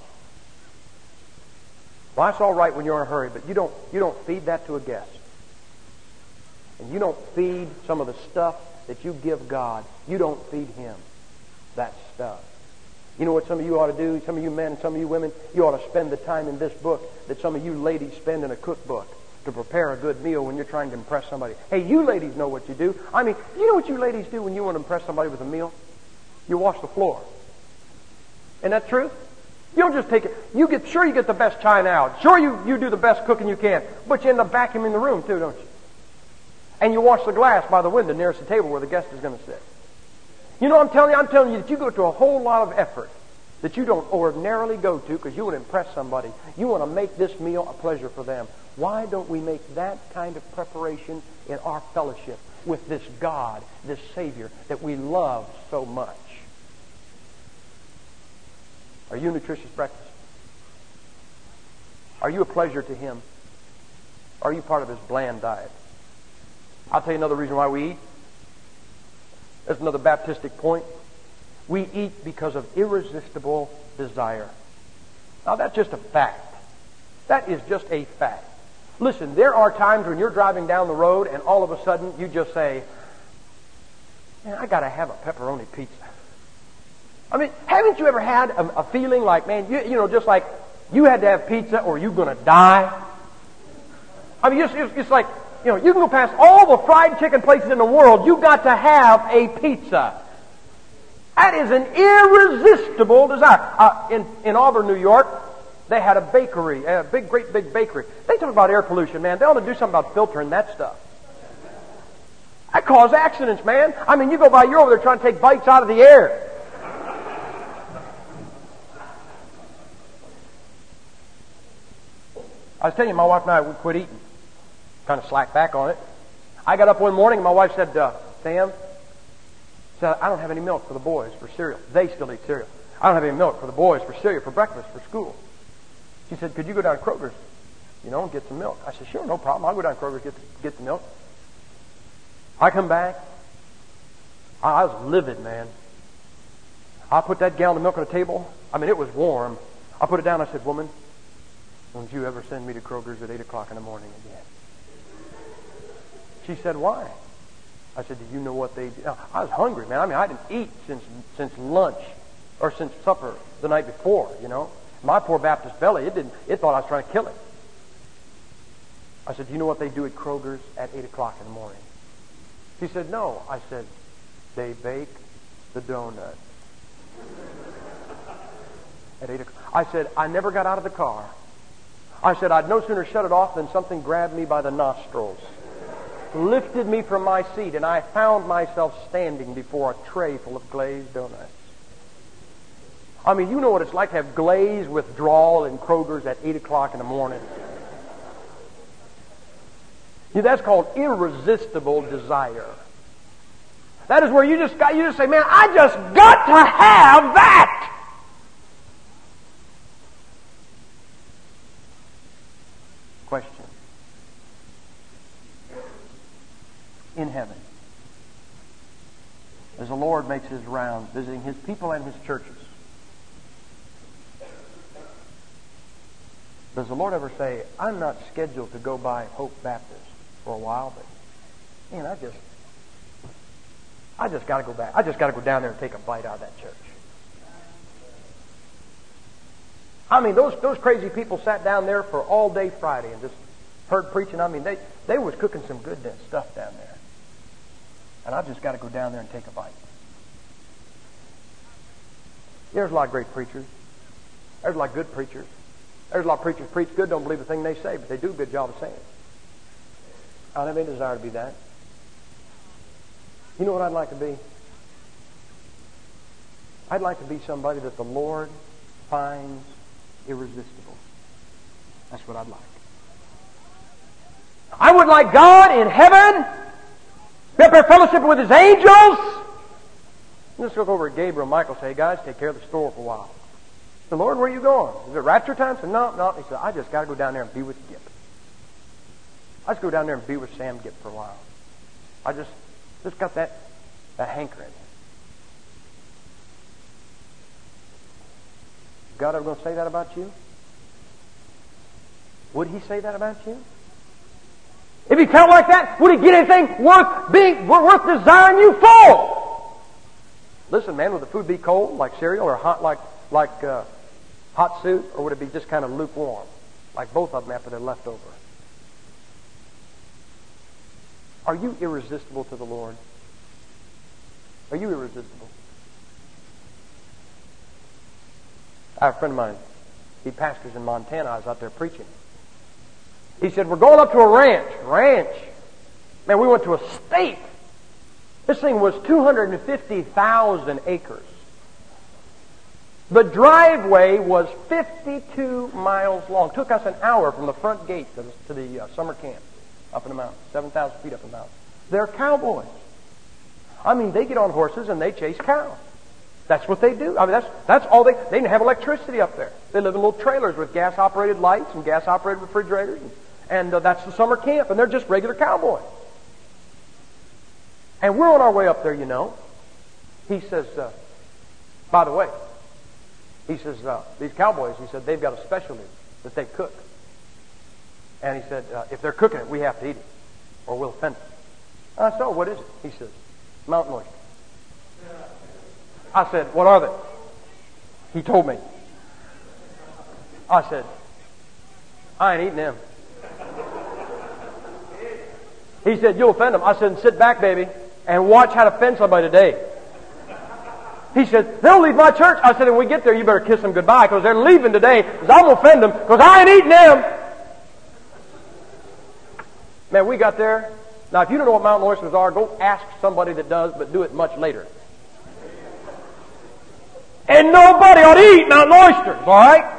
Speaker 2: Well, that's all right when you're in a hurry, but you don't feed that to a guest. And you don't feed some of the stuff that you give God. You don't feed Him that stuff. You know what some of you ought to do? Some of you men and some of you women, you ought to spend the time in this book that some of you ladies spend in a cookbook to prepare a good meal when you're trying to impress somebody. Hey, you ladies know what you do. I mean, you know what you ladies do when you want to impress somebody with a meal? You wash the floor. Isn't that true? You don't just take it. You get the best china out. Sure, you do the best cooking you can. But you end up vacuuming the room too, don't you? And you wash the glass by the window nearest the table where the guest is going to sit. You know, I'm telling you that you go to a whole lot of effort that you don't ordinarily go to because you want to impress somebody. You want to make this meal a pleasure for them. Why don't we make that kind of preparation in our fellowship with this God, this Savior that we love so much? Are you a nutritious breakfast? Are you a pleasure to Him? Are you part of His bland diet? I'll tell you another reason why we eat. There's another Baptistic point. We eat because of irresistible desire. Now that's just a fact. That is just a fact. Listen, there are times when you're driving down the road and all of a sudden you just say, man, I got to have a pepperoni pizza. I mean, haven't you ever had a feeling like, man, you know, just like you had to have pizza or you're going to die? I mean, it's like, you know, you can go past all the fried chicken places in the world. You got to have a pizza. That is an irresistible desire. In Auburn, New York, they had a bakery, great big bakery. They talk about air pollution, man. They ought to do something about filtering that stuff. That causes accidents, man. I mean, you go by, you're over there trying to take bites out of the air. I was telling you, my wife and I, we quit eating. Kind of slacked back on it. I got up one morning and my wife said, Sam, I don't have any milk for the boys for cereal. They still eat cereal. I don't have any milk for the boys for cereal, for breakfast, for school. She said, could you go down to Kroger's, and get some milk? I said, sure, no problem. I'll go down to Kroger's, get the milk. I come back. I was livid, man. I put that gallon of milk on the table. I mean, it was warm. I put it down. I said, woman, don't you ever send me to Kroger's at 8 o'clock in the morning again. She said, why? I said, do you know what they do? Now, I was hungry, man. I mean, I didn't eat since lunch or since supper the night before, My poor Baptist belly, it thought I was trying to kill it. I said, do you know what they do at Kroger's at 8 o'clock in the morning? She said, no. I said, they bake the donuts. At 8 o'clock. I said, I never got out of the car. I said, I'd no sooner shut it off than something grabbed me by the nostrils, lifted me from my seat, and I found myself standing before a tray full of glazed donuts. I mean, you know what it's like to have glazed withdrawal in Kroger's at 8 o'clock in the morning. That's called irresistible desire. That is where you just say, man, I just got to have that. Question. In heaven, as the Lord makes His rounds, visiting His people and His churches, does the Lord ever say, I'm not scheduled to go by Hope Baptist for a while, but, man, I just got to go back. I just got to go down there and take a bite out of that church. I mean, those crazy people sat down there for all day Friday and just heard preaching. I mean, they was cooking some good stuff down there. And I've just got to go down there and take a bite. There's a lot of great preachers. There's a lot of good preachers. There's a lot of preachers preach good, don't believe the thing they say, but they do a good job of saying it. I don't have any desire to be that. You know what I'd like to be? I'd like to be somebody that the Lord finds irresistible. That's what I'd like. I would like God in heaven, be up there fellowship with His angels. Let's look over at Gabriel and Michael and say, hey guys, take care of the store for a while. The Lord, where are you going? Is it rapture time? I said, no. He said, I just got to go down there and be with Skip. I just go down there and be with Sam Gipp for a while. I just got that hankering. Is God ever going to say that about you? Would He say that about you? If He felt like that, would He get anything worth desiring you for? Listen, man, would the food be cold like cereal, or hot like hot soup, or would it be just kind of lukewarm, like both of them after they're left over? Are you irresistible to the Lord? Are you irresistible? I have a friend of mine. He pastors in Montana. I was out there preaching. He said, we're going up to a ranch. Ranch. Man, we went to a state. This thing was 250,000 acres. The driveway was 52 miles long. It took us an hour from the front gate to the summer camp up in the mountains, 7,000 feet up in the mountains. They're cowboys. I mean, they get on horses and they chase cows. That's what they do. I mean, that's all they didn't have electricity up there. They live in little trailers with gas-operated lights and gas-operated refrigerators. And that's the summer camp, and they're just regular cowboys. And we're on our way up there, you know. He says, by the way, he says, these cowboys, he said, they've got a specialty that they cook. And he said, if they're cooking it, we have to eat it, or we'll offend them. I said, oh, what is it? He says, mountain oyster. I said, what are they? He told me. I said, I ain't eating them. He said, you'll offend them. I said, sit back, baby, and watch how to offend somebody today. He said, they'll leave my church. I said, when we get there, you better kiss them goodbye, because they're leaving today, because I'm going to offend them, because I ain't eating them. Man, we got there. Now, if you don't know what mountain oysters are, go ask somebody that does, but do it much later. And nobody ought to eat mountain oysters, all right?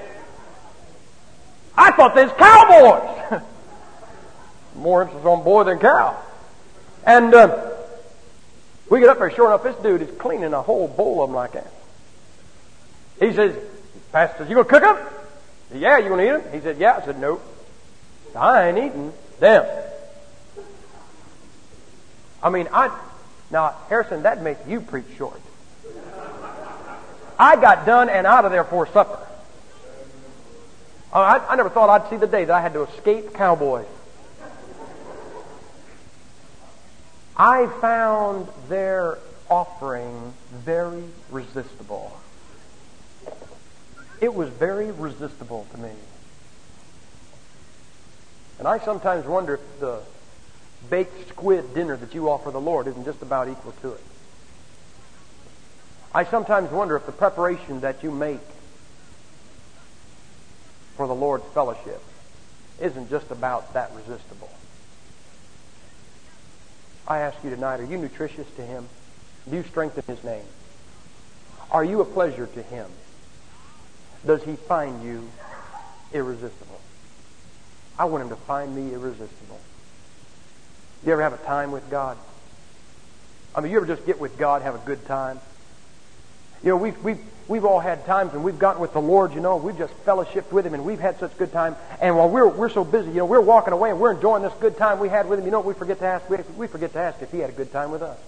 Speaker 2: I thought they was cowboys. More emphasis on boy than cow. And we get up there, sure enough, this dude is cleaning a whole bowl of them like that. He says, Pastor, you going to cook them? Said, yeah, you going to eat them? He said, yeah. I said, nope. I ain't eating them. I mean, now, Harrison, that'd make you preach short. I got done and out of there for supper. I never thought I'd see the day that I had to escape cowboys. I found their offering very resistible. It was very resistible to me. And I sometimes wonder if the baked squid dinner that you offer the Lord isn't just about equal to it. I sometimes wonder if the preparation that you make for the Lord's fellowship isn't just about that resistible. I ask you tonight, are you nutritious to Him? Do you strengthen His name? Are you a pleasure to Him? Does He find you irresistible? I want Him to find me irresistible. Do you ever have a time with God? I mean, you ever just get with God, have a good time? You know, we've all had times when we've gotten with the Lord, you know, we've just fellowshiped with Him and we've had such good time. And while we're so busy, you know, we're walking away and we're enjoying this good time we had with Him, you know what we forget to ask? We forget to ask if He had a good time with us.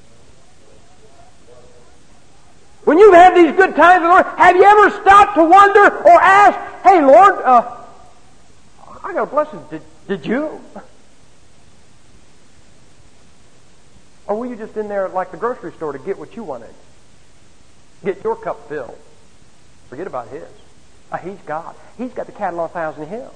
Speaker 2: When you've had these good times with the Lord, have you ever stopped to wonder or ask, hey, Lord, I got a blessing. Did you? Or were you just in there like the grocery store to get what you wanted? Get your cup filled. Forget about His. He's God. He's got the cattle on 1,000 hills.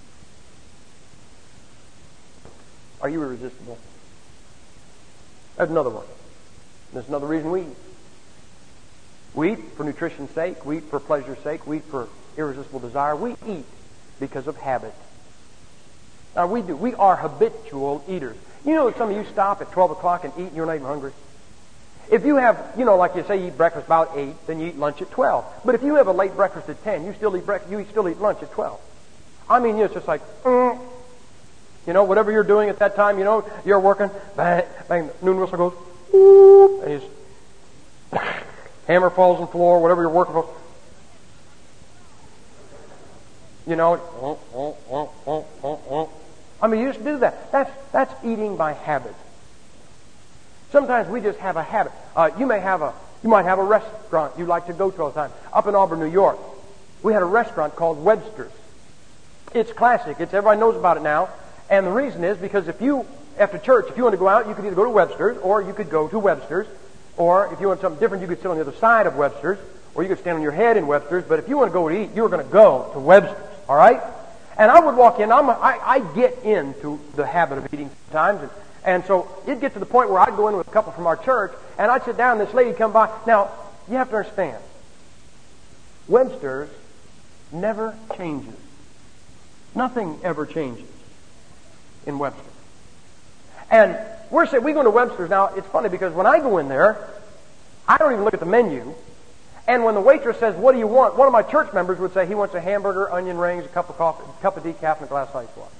Speaker 2: Are you irresistible? There's another one. There's another reason we eat. We eat for nutrition's sake. We eat for pleasure's sake. We eat for irresistible desire. We eat because of habit. Now we do. We are habitual eaters. You know that some of you stop at 12 o'clock and eat and you're not even hungry? If you have, you know, like you say, you eat breakfast about 8, then you eat lunch at 12. But if you have a late breakfast at 10, you still eat lunch at 12. I mean, it's just like, you know, whatever you're doing at that time, you know, you're working, bang, bang, noon whistle goes, whoop, and hammer falls on the floor, whatever you're working for. You know, I mean, you just do that. That's eating by habit. Sometimes we just have a habit. You might have a restaurant you like to go to all the time. Up in Auburn, New York, we had a restaurant called Webster's. It's classic. Everybody knows about it now. And the reason is because after church, if you want to go out, you could either go to Webster's or you could go to Webster's. Or if you want something different, you could sit on the other side of Webster's, or you could stand on your head in Webster's. But if you want to go to eat, you're going to go to Webster's. All right? And I would walk in. I get into the habit of eating sometimes. And so it'd get to the point where I'd go in with a couple from our church, and I'd sit down, and this lady would come by. Now, you have to understand, Webster's never changes. Nothing ever changes in Webster's. And we go to Webster's. Now, it's funny because when I go in there, I don't even look at the menu. And when the waitress says, "What do you want?" one of my church members would say he wants a hamburger, onion rings, a cup of coffee, a cup of decaf, and a glass of ice water.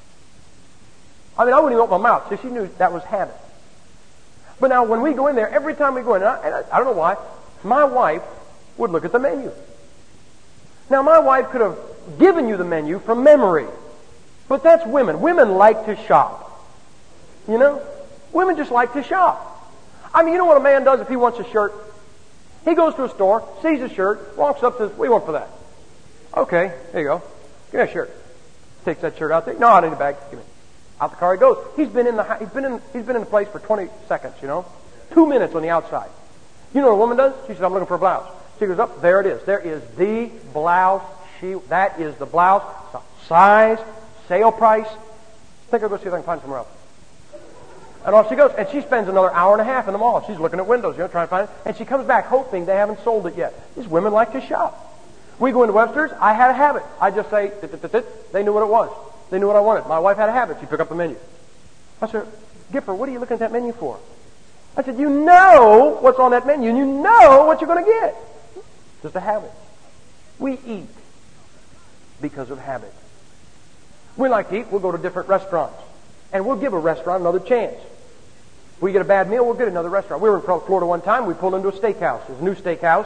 Speaker 2: I mean, I wouldn't even open my mouth. So she knew that was habit. But now, when we go in there, every time we go in, and I don't know why, my wife would look at the menu. Now, my wife could have given you the menu from memory. But that's women. Women like to shop. You know? Women just like to shop. I mean, you know what a man does if he wants a shirt? He goes to a store, sees a shirt, walks up, says, "What do you want for that?" "Okay, here you go. Give me a shirt." Takes that shirt out there. "No, I need a bag. Give me." Out the car he goes. He's been in the place for 20 seconds, 2 minutes on the outside. You know what a woman does? She says, "I'm looking for a blouse." She goes up, there it is. There is the blouse. That is the blouse. Size, sale price. I think I'll go see if I can find it somewhere else. And off she goes. And she spends another hour and a half in the mall. She's looking at windows, trying to find it. And she comes back hoping they haven't sold it yet. These women like to shop. We go into Webster's. I had a habit. I just say, they knew what it was. They knew what I wanted. My wife had a habit. She'd pick up the menu. I said, "Gipper, what are you looking at that menu for?" I said, "You know what's on that menu, and you know what you're going to get." Just a habit. We eat because of habit. We like to eat. We'll go to different restaurants. And we'll give a restaurant another chance. If we get a bad meal, we'll get another restaurant. We were in Florida one time. We pulled into a steakhouse. It was a new steakhouse.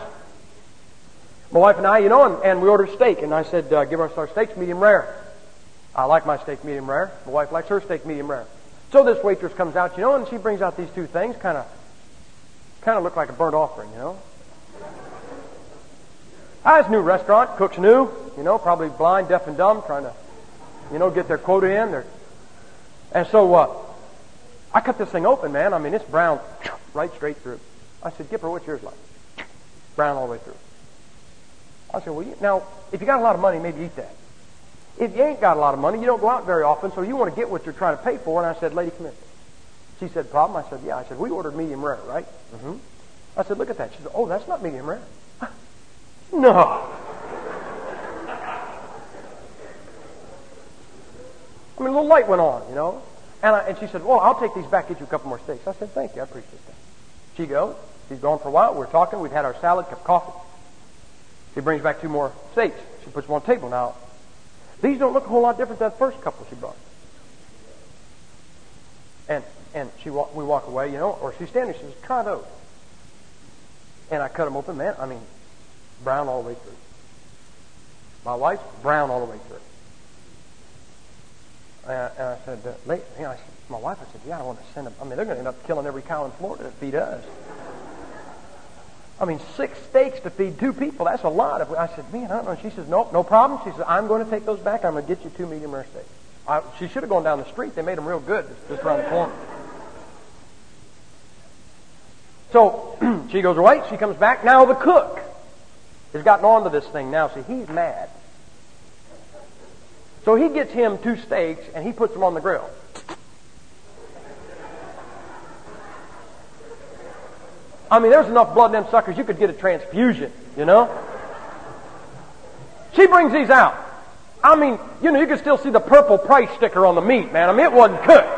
Speaker 2: My wife and I, and we ordered steak. And I said, "Give us our steaks medium rare." I like my steak medium rare. My wife likes her steak medium rare. So this waitress comes out, and she brings out these two things, kind of look like a burnt offering, It's a new restaurant, cook's new, probably blind, deaf, and dumb, trying to, get their quota in. And so I cut this thing open, man. I mean, it's brown right straight through. I said, "Gipper, what's yours like?" "Brown all the way through." I said, "Well, now, if you got a lot of money, maybe eat that. If you ain't got a lot of money, you don't go out very often, so you want to get what you're trying to pay for." And I said, "Lady, come here." She said, "Problem?" I said, "Yeah." I said, "We ordered medium rare, right?" "Mm-hmm." I said, "Look at that." She said, "Oh, that's not medium rare." No. I mean, a little light went on, And she said, "Well, I'll take these back, get you a couple more steaks." I said, "Thank you, I appreciate that." She goes. She's gone for a while. We're talking. We've had our salad, cup of coffee. She brings back 2 more steaks. She puts them on the table. Now, these don't look a whole lot different than the first couple she brought. And we walk away, or she's standing. She says, "Try those." And I cut them open, man. I mean, brown all the way through. My wife's brown all the way through. And I said, my wife, I said, "Yeah, I want to send them." I mean, they're going to end up killing every cow in Florida to feed us. I mean, 6 steaks to feed 2 people. That's a lot. I said, "Man, I don't know." She says, "Nope, no problem." She says, "I'm going to take those back. I'm going to get you 2 medium rare steaks." She should have gone down the street. They made them real good just around the corner. So she goes away. She comes back. Now the cook has gotten onto this thing now. See, he's mad. So he gets him 2 steaks and he puts them on the grill. I mean, there's enough blood in them suckers you could get a transfusion, She brings these out. I mean, you could still see the purple price sticker on the meat, man. I mean, it wasn't cooked.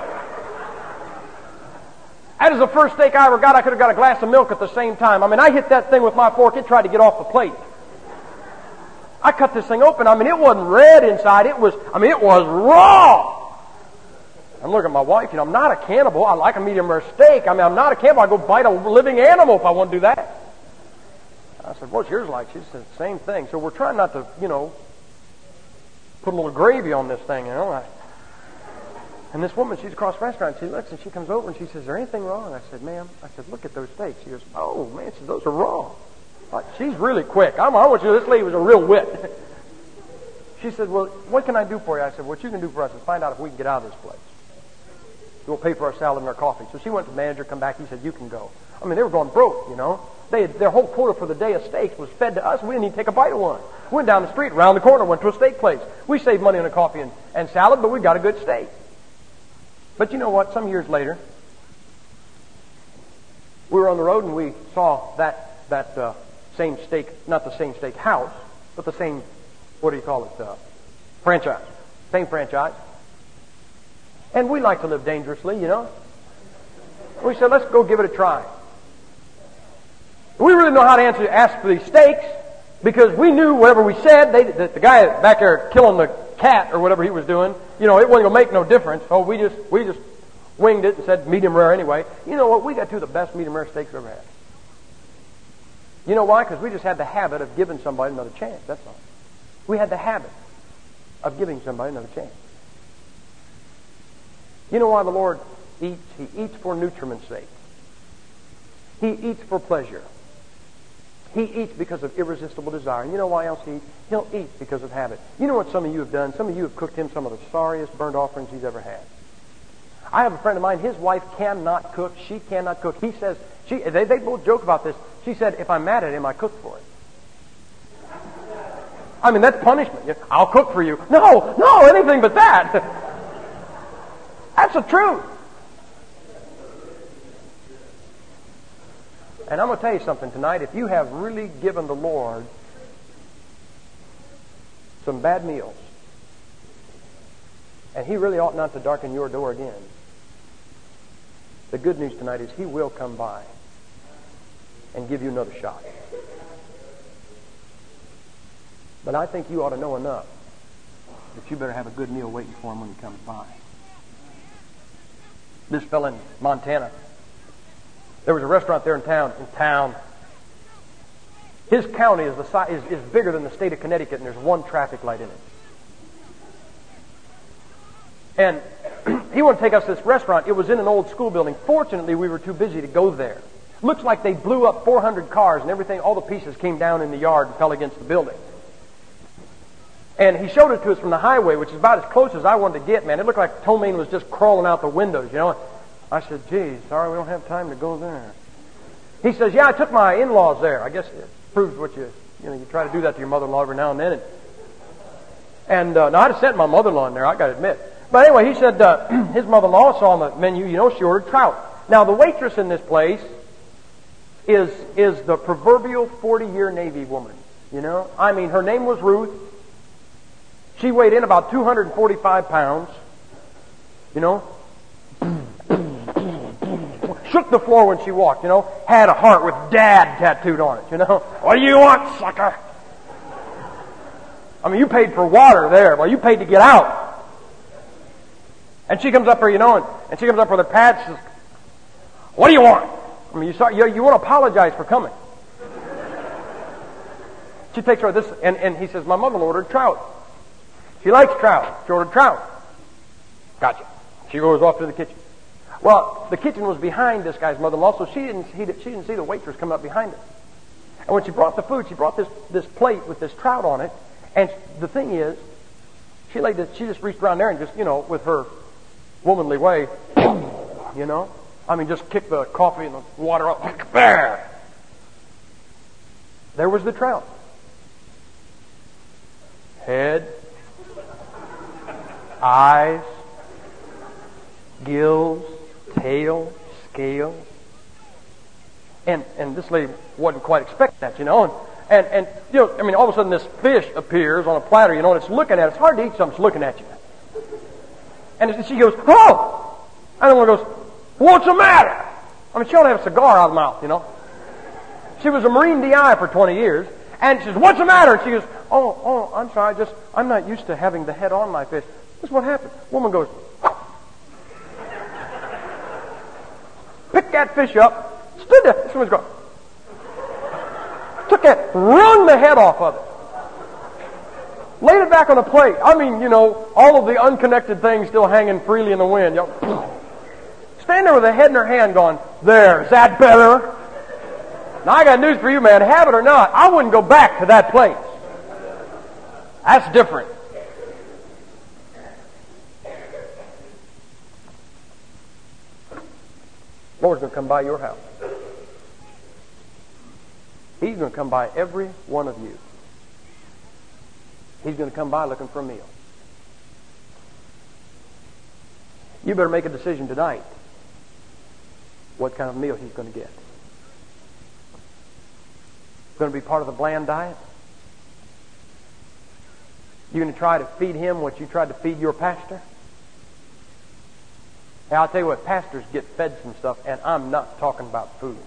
Speaker 2: That is the first steak I ever got. I could have got a glass of milk at the same time. I mean, I hit that thing with my fork. It tried to get off the plate. I cut this thing open. I mean, it wasn't red inside. It was raw. I'm looking at my wife. I'm not a cannibal. I like a medium rare steak. I mean, I'm not a cannibal. I go bite a living animal if I want to do that. I said, "What's yours like?" She said, "Same thing." So we're trying not to, put a little gravy on this thing, And this woman, she's across the restaurant. She looks and she comes over and she says, "Is there anything wrong?" I said, "Ma'am," I said, "look at those steaks." She goes, "Oh, man," she said, "those are raw." She's really quick. I want you, this lady was a real wit. She said, "Well, what can I do for you?" I said, "What you can do for us is find out if we can get out of this place. We'll pay for our salad and our coffee." So she went to the manager, come back. He said, "You can go." I mean, they were going broke, you know. Their whole quota for the day of steaks was fed to us. We didn't even take a bite of one. We went down the street, around the corner, went to a steak place. We saved money on a coffee and salad, but we got a good steak. But you know what? Some years later, we were on the road and we saw that same steak, not the same steak house, but the same, what do you call it, franchise. Same franchise. And we like to live dangerously, you know. We said, let's go give it a try. We really know how to ask for these steaks because we knew whatever we said, the guy back there killing the cat or whatever he was doing, you know, it wasn't going to make no difference. So we just winged it and said medium rare anyway. You know what? We got two of the best medium rare steaks we've ever had. You know why? Because we just had the habit of giving somebody another chance. That's all. We had the habit of giving somebody another chance. You know why the Lord eats? He eats for nutriment's sake. He eats for pleasure. He eats because of irresistible desire. And you know why else he eats? He'll eat because of habit. You know what some of you have done? Some of you have cooked him some of the sorriest burnt offerings he's ever had. I have a friend of mine, his wife cannot cook. She cannot cook. He says, they both joke about this. She said, if I'm mad at him, I cook for him. I mean, that's punishment. I'll cook for you. No, anything but that. That's the truth. And I'm going to tell you something tonight. If you have really given the Lord some bad meals, and He really ought not to darken your door again, the good news tonight is He will come by and give you another shot. But I think you ought to know enough that you better have a good meal waiting for Him when He comes by. This fellow in Montana, there was a restaurant there in town. His county is bigger than the state of Connecticut, and there's one traffic light in it. And he wanted to take us to this restaurant. It was in an old school building. Fortunately, we were too busy to go there. Looks like they blew up 400 cars and everything. All the pieces came down in the yard and fell against the building. And he showed it to us from the highway, which is about as close as I wanted to get, man. It looked like Tomaine was just crawling out the windows, you know. I said, "Geez, sorry, we don't have time to go there." He says, "Yeah, I took my in-laws there." I guess it proves what you try to do that to your mother-in-law every now and then. And now I'd have sent my mother-in-law in there, I got to admit. But anyway, he said his mother-in-law saw on the menu, she ordered trout. Now, the waitress in this place is the proverbial 40-year Navy woman, you know. I mean, her name was Ruth. She weighed in about 245 pounds, you know. Shook the floor when she walked, you know. Had a heart with Dad tattooed on it, you know. "What do you want, sucker?" I mean, you paid for water there. Well, you paid to get out. And she comes up here, you know, and she comes up with her pad. She says, "What do you want?" I mean, you want to apologize for coming. She takes her this, and he says, "My mother ordered trout. She likes trout. She ordered trout." Gotcha. She goes off to the kitchen. Well, the kitchen was behind this guy's mother-in-law, so she didn't see the waitress come up behind her. And when she brought the food, she brought this plate with this trout on it. And the thing is, she just reached around there and just, you know, with her womanly way, you know, I mean, just kicked the coffee and the water up. There was the trout. Head, eyes, gills, tail, scales. And this lady wasn't quite expecting that, you know. And you know, I mean, all of a sudden this fish appears on a platter, you know, and it's looking at it. It's hard to eat something that's looking at you. And she goes, "Oh!" And the one goes, "What's the matter?" I mean, she ought to have a cigar out of the mouth, you know. She was a Marine DI for 20 years. And she says, "What's the matter?" And she goes, Oh, I'm sorry, I'm not used to having the head on my fish. This is what happened. Woman goes, picked that fish up, stood there. This woman's going, took that, wrung the head off of it. laid it back on a plate. I mean, all of the unconnected things still hanging freely in the wind. Stand there with a head in her hand going, there, is that better? Now I got news for you, man. Have it or not, I wouldn't go back to that place. That's different. Lord's going to come by your house. He's going to come by every one of you. He's going to come by looking for a meal. You better make a decision tonight what kind of meal he's going to get. Going to be part of the bland diet? You're going to try to feed him what you tried to feed your pastor? Hey, I'll tell you what, pastors get fed some stuff, and I'm not talking about food.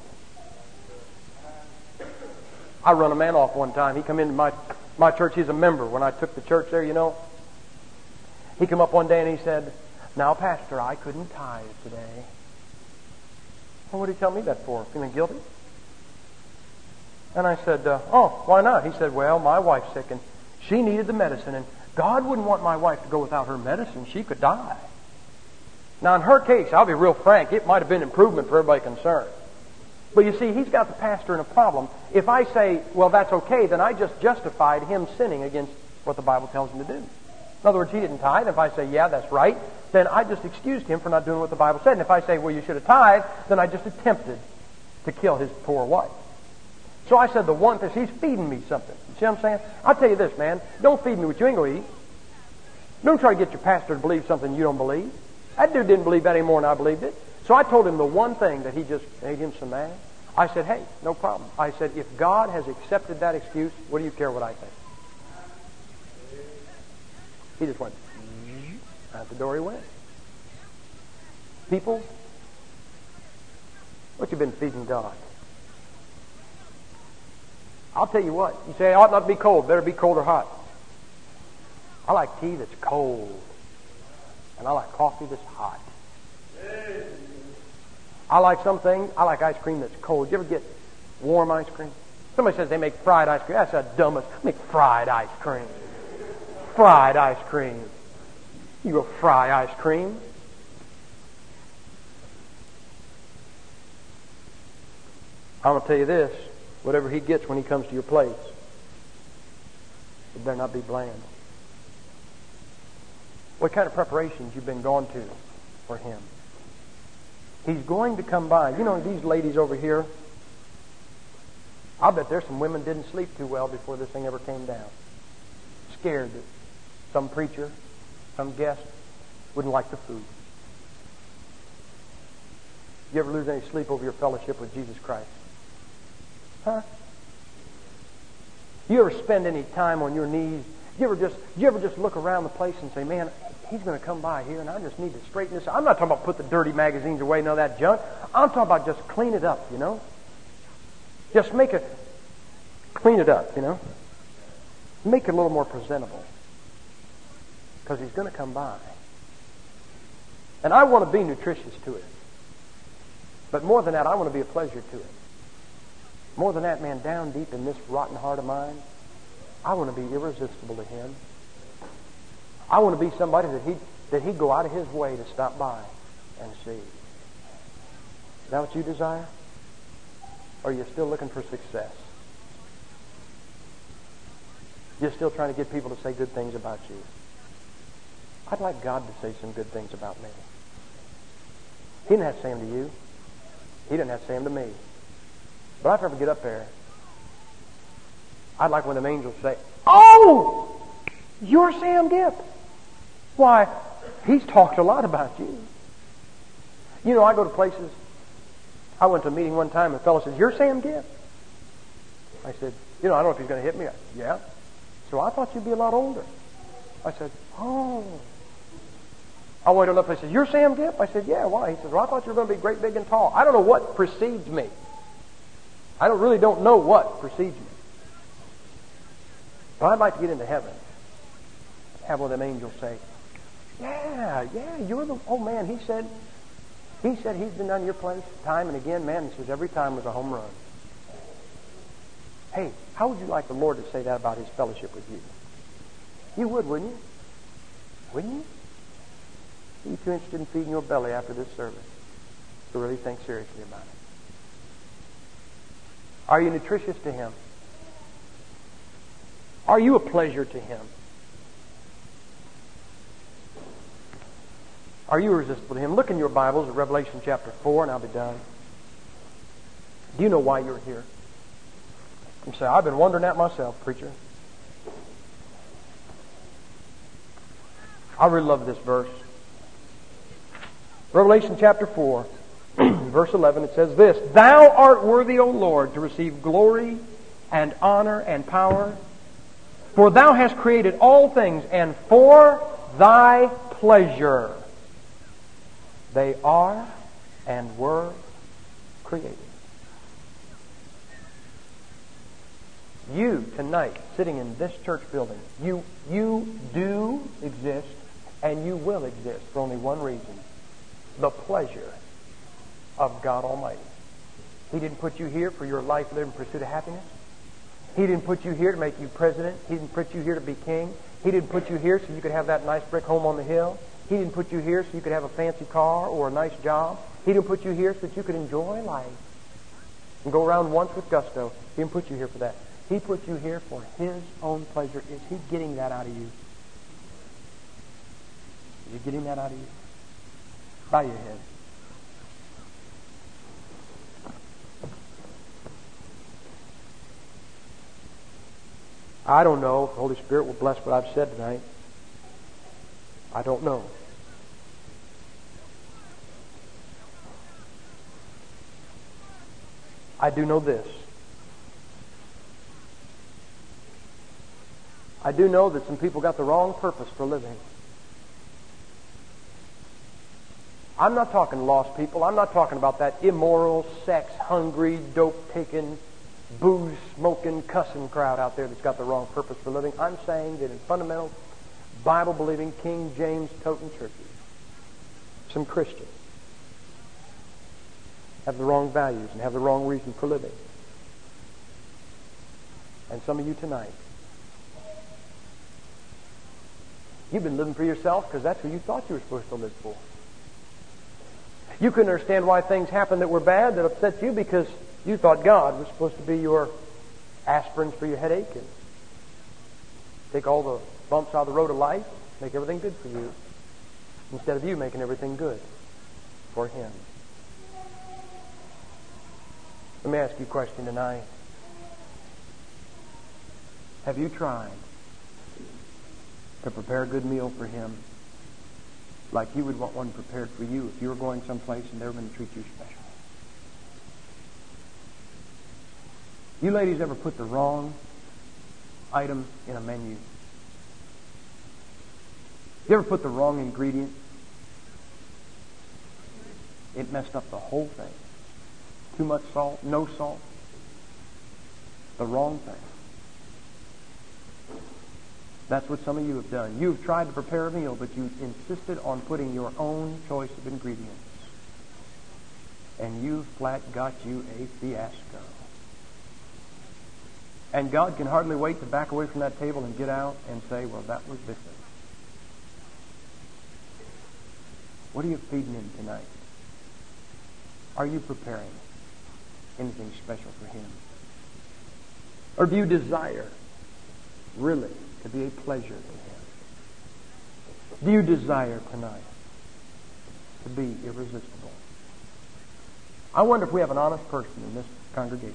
Speaker 2: I run a man off one time. He come into my church. He's a member. When I took the church there, he come up one day and he said, now, Pastor, I couldn't tithe today. Well, what did he tell me that for? Feeling guilty? And I said, oh, why not? He said, well, my wife's sick and she needed the medicine, and God wouldn't want my wife to go without her medicine. She could die. Now, in her case, I'll be real frank, it might have been improvement for everybody concerned. But you see, he's got the pastor in a problem. If I say, well, that's okay, then I just justified him sinning against what the Bible tells him to do. In other words, he didn't tithe. If I say, yeah, that's right, then I just excused him for not doing what the Bible said. And if I say, well, you should have tithed, then I just attempted to kill his poor wife. So I said the one thing, he's feeding me something. You see what I'm saying? I'll tell you this, man. Don't feed me what you ain't going to eat. Don't try to get your pastor to believe something you don't believe. That dude didn't believe that any more than I believed it. So I told him the one thing that he just made him so mad. I said, hey, no problem. I said, if God has accepted that excuse, what do you care what I think? He just went, out the door he went. People, what you been feeding God? I'll tell you what. You say, it ought not to be cold. Better be cold or hot. I like tea that's cold. And I like coffee that's hot. I like ice cream that's cold. You ever get warm ice cream? Somebody says they make fried ice cream. That's the dumbest. Make fried ice cream. Fried ice cream. You go fry ice cream. I'm going to tell you this. Whatever he gets when he comes to your place, it better not be bland. What kind of preparations you've been going to for him? He's going to come by. These ladies over here, I'll bet there's some women didn't sleep too well before this thing ever came down. Scared that some preacher, some guest wouldn't like the food. You ever lose any sleep over your fellowship with Jesus Christ? Huh? You ever spend any time on your knees? You ever just look around the place and say, man, he's going to come by here and I just need to straighten this. I'm not talking about put the dirty magazines away and all that junk. I'm talking about just clean it up, Just clean it up, Make it a little more presentable. Because he's going to come by. And I want to be nutritious to it. But more than that, I want to be a pleasure to it. More than that, man, down deep in this rotten heart of mine, I want to be irresistible to him. I want to be somebody that he'd go out of his way to stop by and see. Is that what you desire? Or are you still looking for success? You're still trying to get people to say good things about you. I'd like God to say some good things about me. He didn't have to say them to you. He didn't have to say them to me. But if I ever get up there, I'd like when them angels say, oh, you're Sam Gipp. Why, he's talked a lot about you. I go to places. I went to a meeting one time and a fellow says, you're Sam Gipp. I said, I don't know if he's going to hit me. Yeah. So I thought you'd be a lot older. I said, oh. I went up and he said, you're Sam Gipp? I said, yeah, why? He said, well, I thought you were going to be great, big, and tall. I don't know what precedes me. I really don't know what precedes me. But I'd like to get into heaven. Have one of them angels say, yeah, you're the, oh man, he said he's been down to your place time and again, man. He says every time was a home run. Hey, how would you like the Lord to say that about his fellowship with you? You would, wouldn't you? Wouldn't you? Are you too interested in feeding your belly after this service to really think seriously about it? Are you nutritious to Him? Are you a pleasure to Him? Are you irresistible to Him? Look in your Bibles at Revelation chapter 4, and I'll be done. Do you know why you're here? You say, I've been wondering that myself, preacher. I really love this verse. Revelation chapter 4, verse 11, it says this, Thou art worthy, O Lord, to receive glory and honor and power, for Thou hast created all things, and for Thy pleasure they are and were created. You, tonight, sitting in this church building, you do exist, and you will exist for only one reason: the pleasure of God Almighty. He didn't put you here for your life lived in pursuit of happiness. He didn't put you here to make you president. He didn't put you here to be king. He didn't put you here so you could have that nice brick home on the hill. He didn't put you here so you could have a fancy car or a nice job. He didn't put you here so that you could enjoy life and go around once with gusto. He didn't put you here for that. He put you here for His own pleasure. Is He getting that out of you? Is He getting that out of you? Bow your head. I don't know if the Holy Spirit will bless what I've said tonight. I don't know. I do know this. I do know that some people got the wrong purpose for living. I'm not talking lost people. I'm not talking about that immoral, sex-hungry, dope-taking, booze-smoking, cussing crowd out there that's got the wrong purpose for living. I'm saying that in fundamental, Bible-believing, King James-toting churches, some Christians have the wrong values and have the wrong reason for living. And some of you tonight, you've been living for yourself because that's who you thought you were supposed to live for. You couldn't understand why things happened that were bad, that upset you, because you thought God was supposed to be your aspirins for your headache and take all the bumps out of the road of life, make everything good for you, instead of you making everything good for Him. Let me ask you a question tonight. Have you tried to prepare a good meal for Him like you would want one prepared for you if you were going someplace and they were going to treat you special? You ladies ever put the wrong item in a menu? You ever put the wrong ingredient? It messed up the whole thing. Too much salt, no salt. The wrong thing. That's what some of you have done. You've tried to prepare a meal, but you insisted on putting your own choice of ingredients. And you flat got you a fiasco. And God can hardly wait to back away from that table and get out and say, well, that was different. What are you feeding Him tonight? Are you preparing anything special for Him? Or do you desire, really, to be a pleasure to Him? Do you desire tonight to be irresistible? I wonder if we have an honest person in this congregation.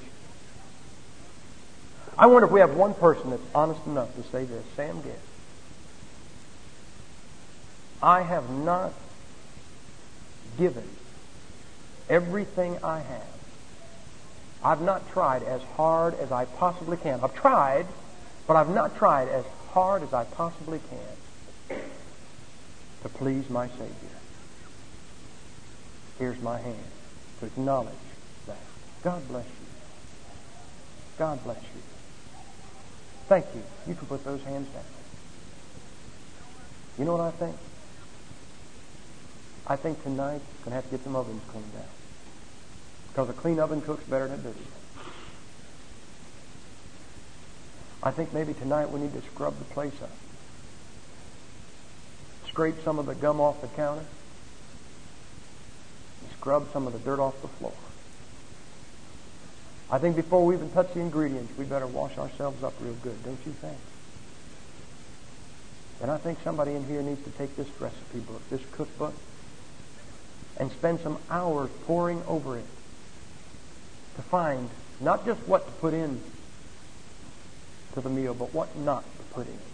Speaker 2: I wonder if we have one person that's honest enough to say this: Sam Gibb, I have not given everything I have. I've not tried as hard as I possibly can. I've tried, but I've not tried as hard as I possibly can to please my Savior. Here's my hand to acknowledge that. God bless you. God bless you. Thank you. You can put those hands down. You know what I think? I think tonight you're going to have to get some ovens cleaned out. Because a clean oven cooks better than a dirty one. I think maybe tonight we need to scrub the place up. scrape some of the gum off the counter, and scrub some of the dirt off the floor. I think before we even touch the ingredients, we better wash ourselves up real good, don't you think? And I think somebody in here needs to take this recipe book, this cookbook, and spend some hours poring over it to find not just what to put in to the meal, but what not to put in.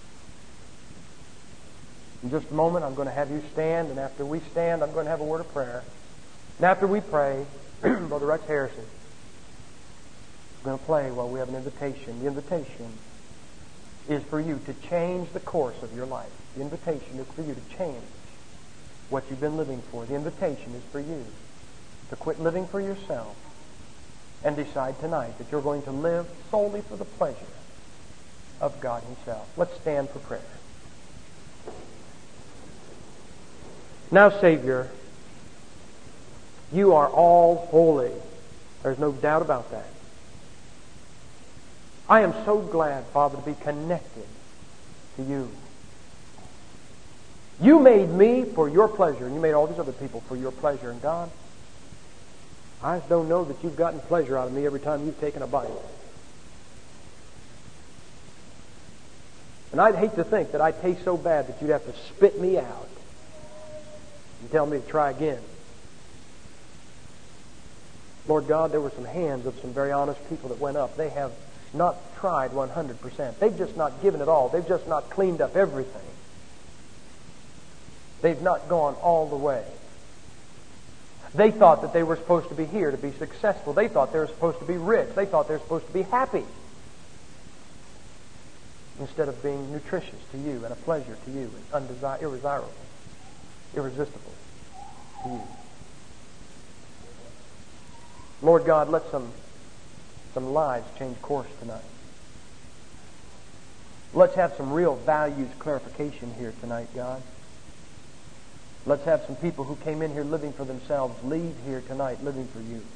Speaker 2: In just a moment, I'm going to have you stand, and after we stand, I'm going to have a word of prayer. And after we pray, Brother Rex Harrison is going to play while we have an invitation. The invitation is for you to change the course of your life. The invitation is for you to change what you've been living for. The invitation is for you to quit living for yourself and decide tonight that you're going to live solely for the pleasure of God Himself. Let's stand for prayer. Now, Savior, you are all holy. There's no doubt about that. I am so glad, Father, to be connected to you. You made me for your pleasure, and you made all these other people for your pleasure. And God, I just don't know that you've gotten pleasure out of me every time you've taken a bite. And I'd hate to think that I taste so bad that you'd have to spit me out and tell me to try again. Lord God, there were some hands of some very honest people that went up. They have not tried 100%. They've just not given it all. They've just not cleaned up everything. They've not gone all the way. They thought that they were supposed to be here to be successful. They thought they were supposed to be rich. They thought they were supposed to be happy. Instead of being nutritious to you and a pleasure to you and irresistible to you. Lord God, let some lives change course tonight. Let's have some real values clarification here tonight, God. Let's have some people who came in here living for themselves leave here tonight living for you.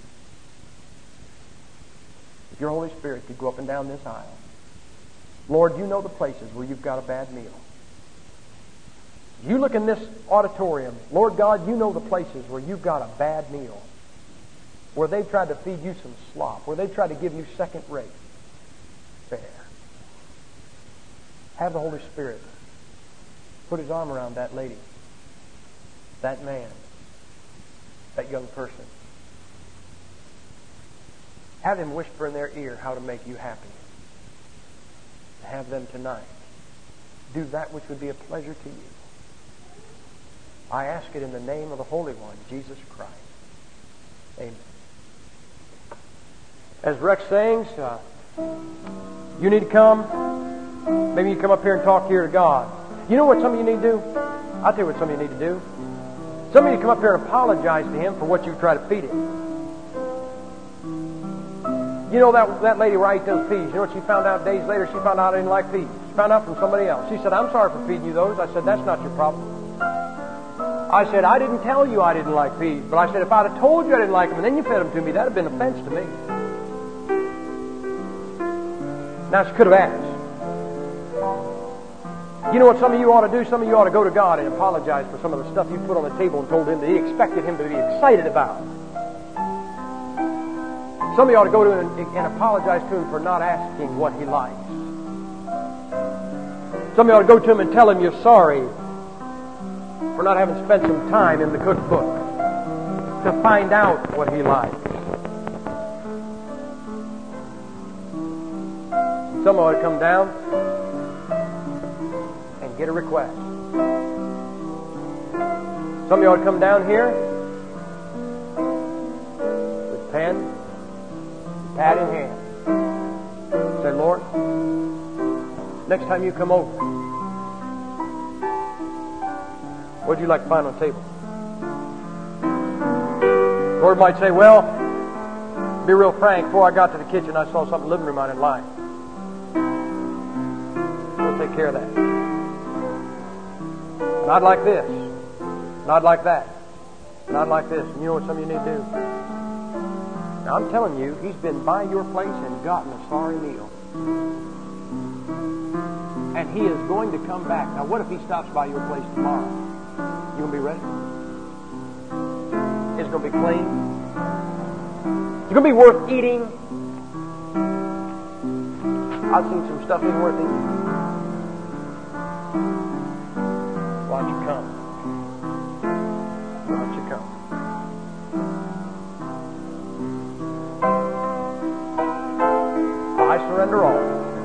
Speaker 2: If your Holy Spirit could go up and down this aisle. Lord, you know the places where you've got a bad meal. You look in this auditorium. Lord God, you know the places where you've got a bad meal. Where they've tried to feed you some slop. Where they've tried to give you second-rate fare. Have the Holy Spirit put His arm around that lady, that man, that young person. Have Him whisper in their ear how to make you happy. Have them tonight do that which would be a pleasure to you. I ask it in the name of the Holy One, Jesus Christ. Amen. As Rex sings, you need to come. Maybe you come up here and talk here to God. You know what some of you need to do? I'll tell you what some of you need to do. Some of you come up here and apologize to Him for what you try to feed Him. You know that lady where I ate those peas, you know what she found out days later? She found out I didn't like peas. She found out from somebody else. She said, I'm sorry for feeding you those. I said, that's not your problem. I said, I didn't tell you I didn't like peas. But I said, if I'd have told you I didn't like them and then you fed them to me, that would have been an offense to me. Now she could have asked. You know what some of you ought to do? Some of you ought to go to God and apologize for some of the stuff you put on the table and told Him that He expected Him to be excited about. Some of you ought to go to Him and apologize to Him for not asking what He likes. Some of you ought to go to Him and tell Him you're sorry for not having spent some time in the cookbook to find out what He likes. Some ought to come down and get a request. Some of you ought to come down here with pen, pad in hand. Say, Lord, next time you come over, what would you like to find on the table? The Lord might say, well, be real frank, before I got to the kitchen, I saw something in the living room I didn't like. We'll take care of that. And I'd like this. And I'd like that. And I'd like this. And you know what some of you need to do? Now, I'm telling you, He's been by your place and gotten a sorry meal. And He is going to come back. Now, what if He stops by your place tomorrow? You going to be ready? It's going to be clean. It's going to be worth eating. I've seen some stuff ain't worth eating. Why don't you come? Why don't you come? I surrender all.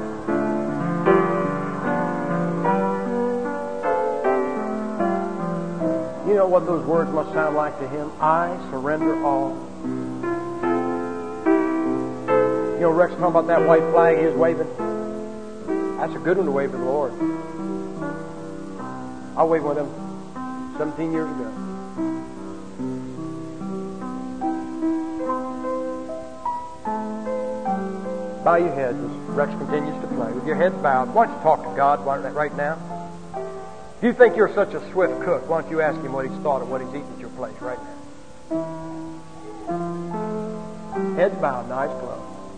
Speaker 2: You know what those words must sound like to Him? I surrender all. You know, Rex talking about that white flag he was waving. That's a good one to wave to the Lord. I waved one of them 17 years ago. Bow your heads as Rex continues to play. With your heads bowed, why don't you talk to God right now? If you think you're such a swift cook, why don't you ask Him what He's thought of what He's eaten at your place right now? Heads bowed, eyes closed.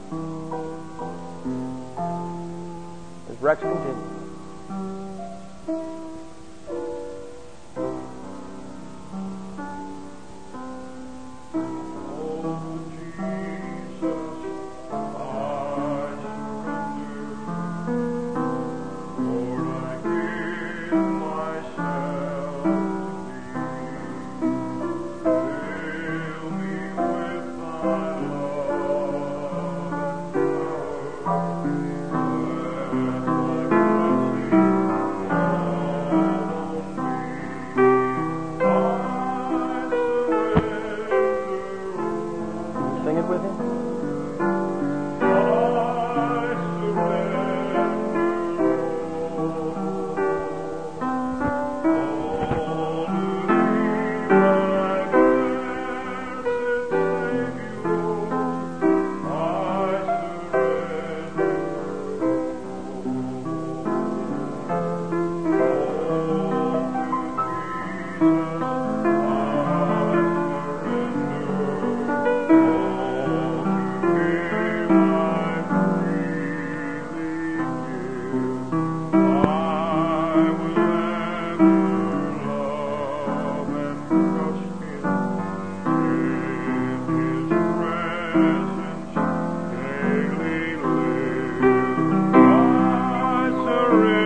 Speaker 2: As Rex continues.
Speaker 3: Surrender.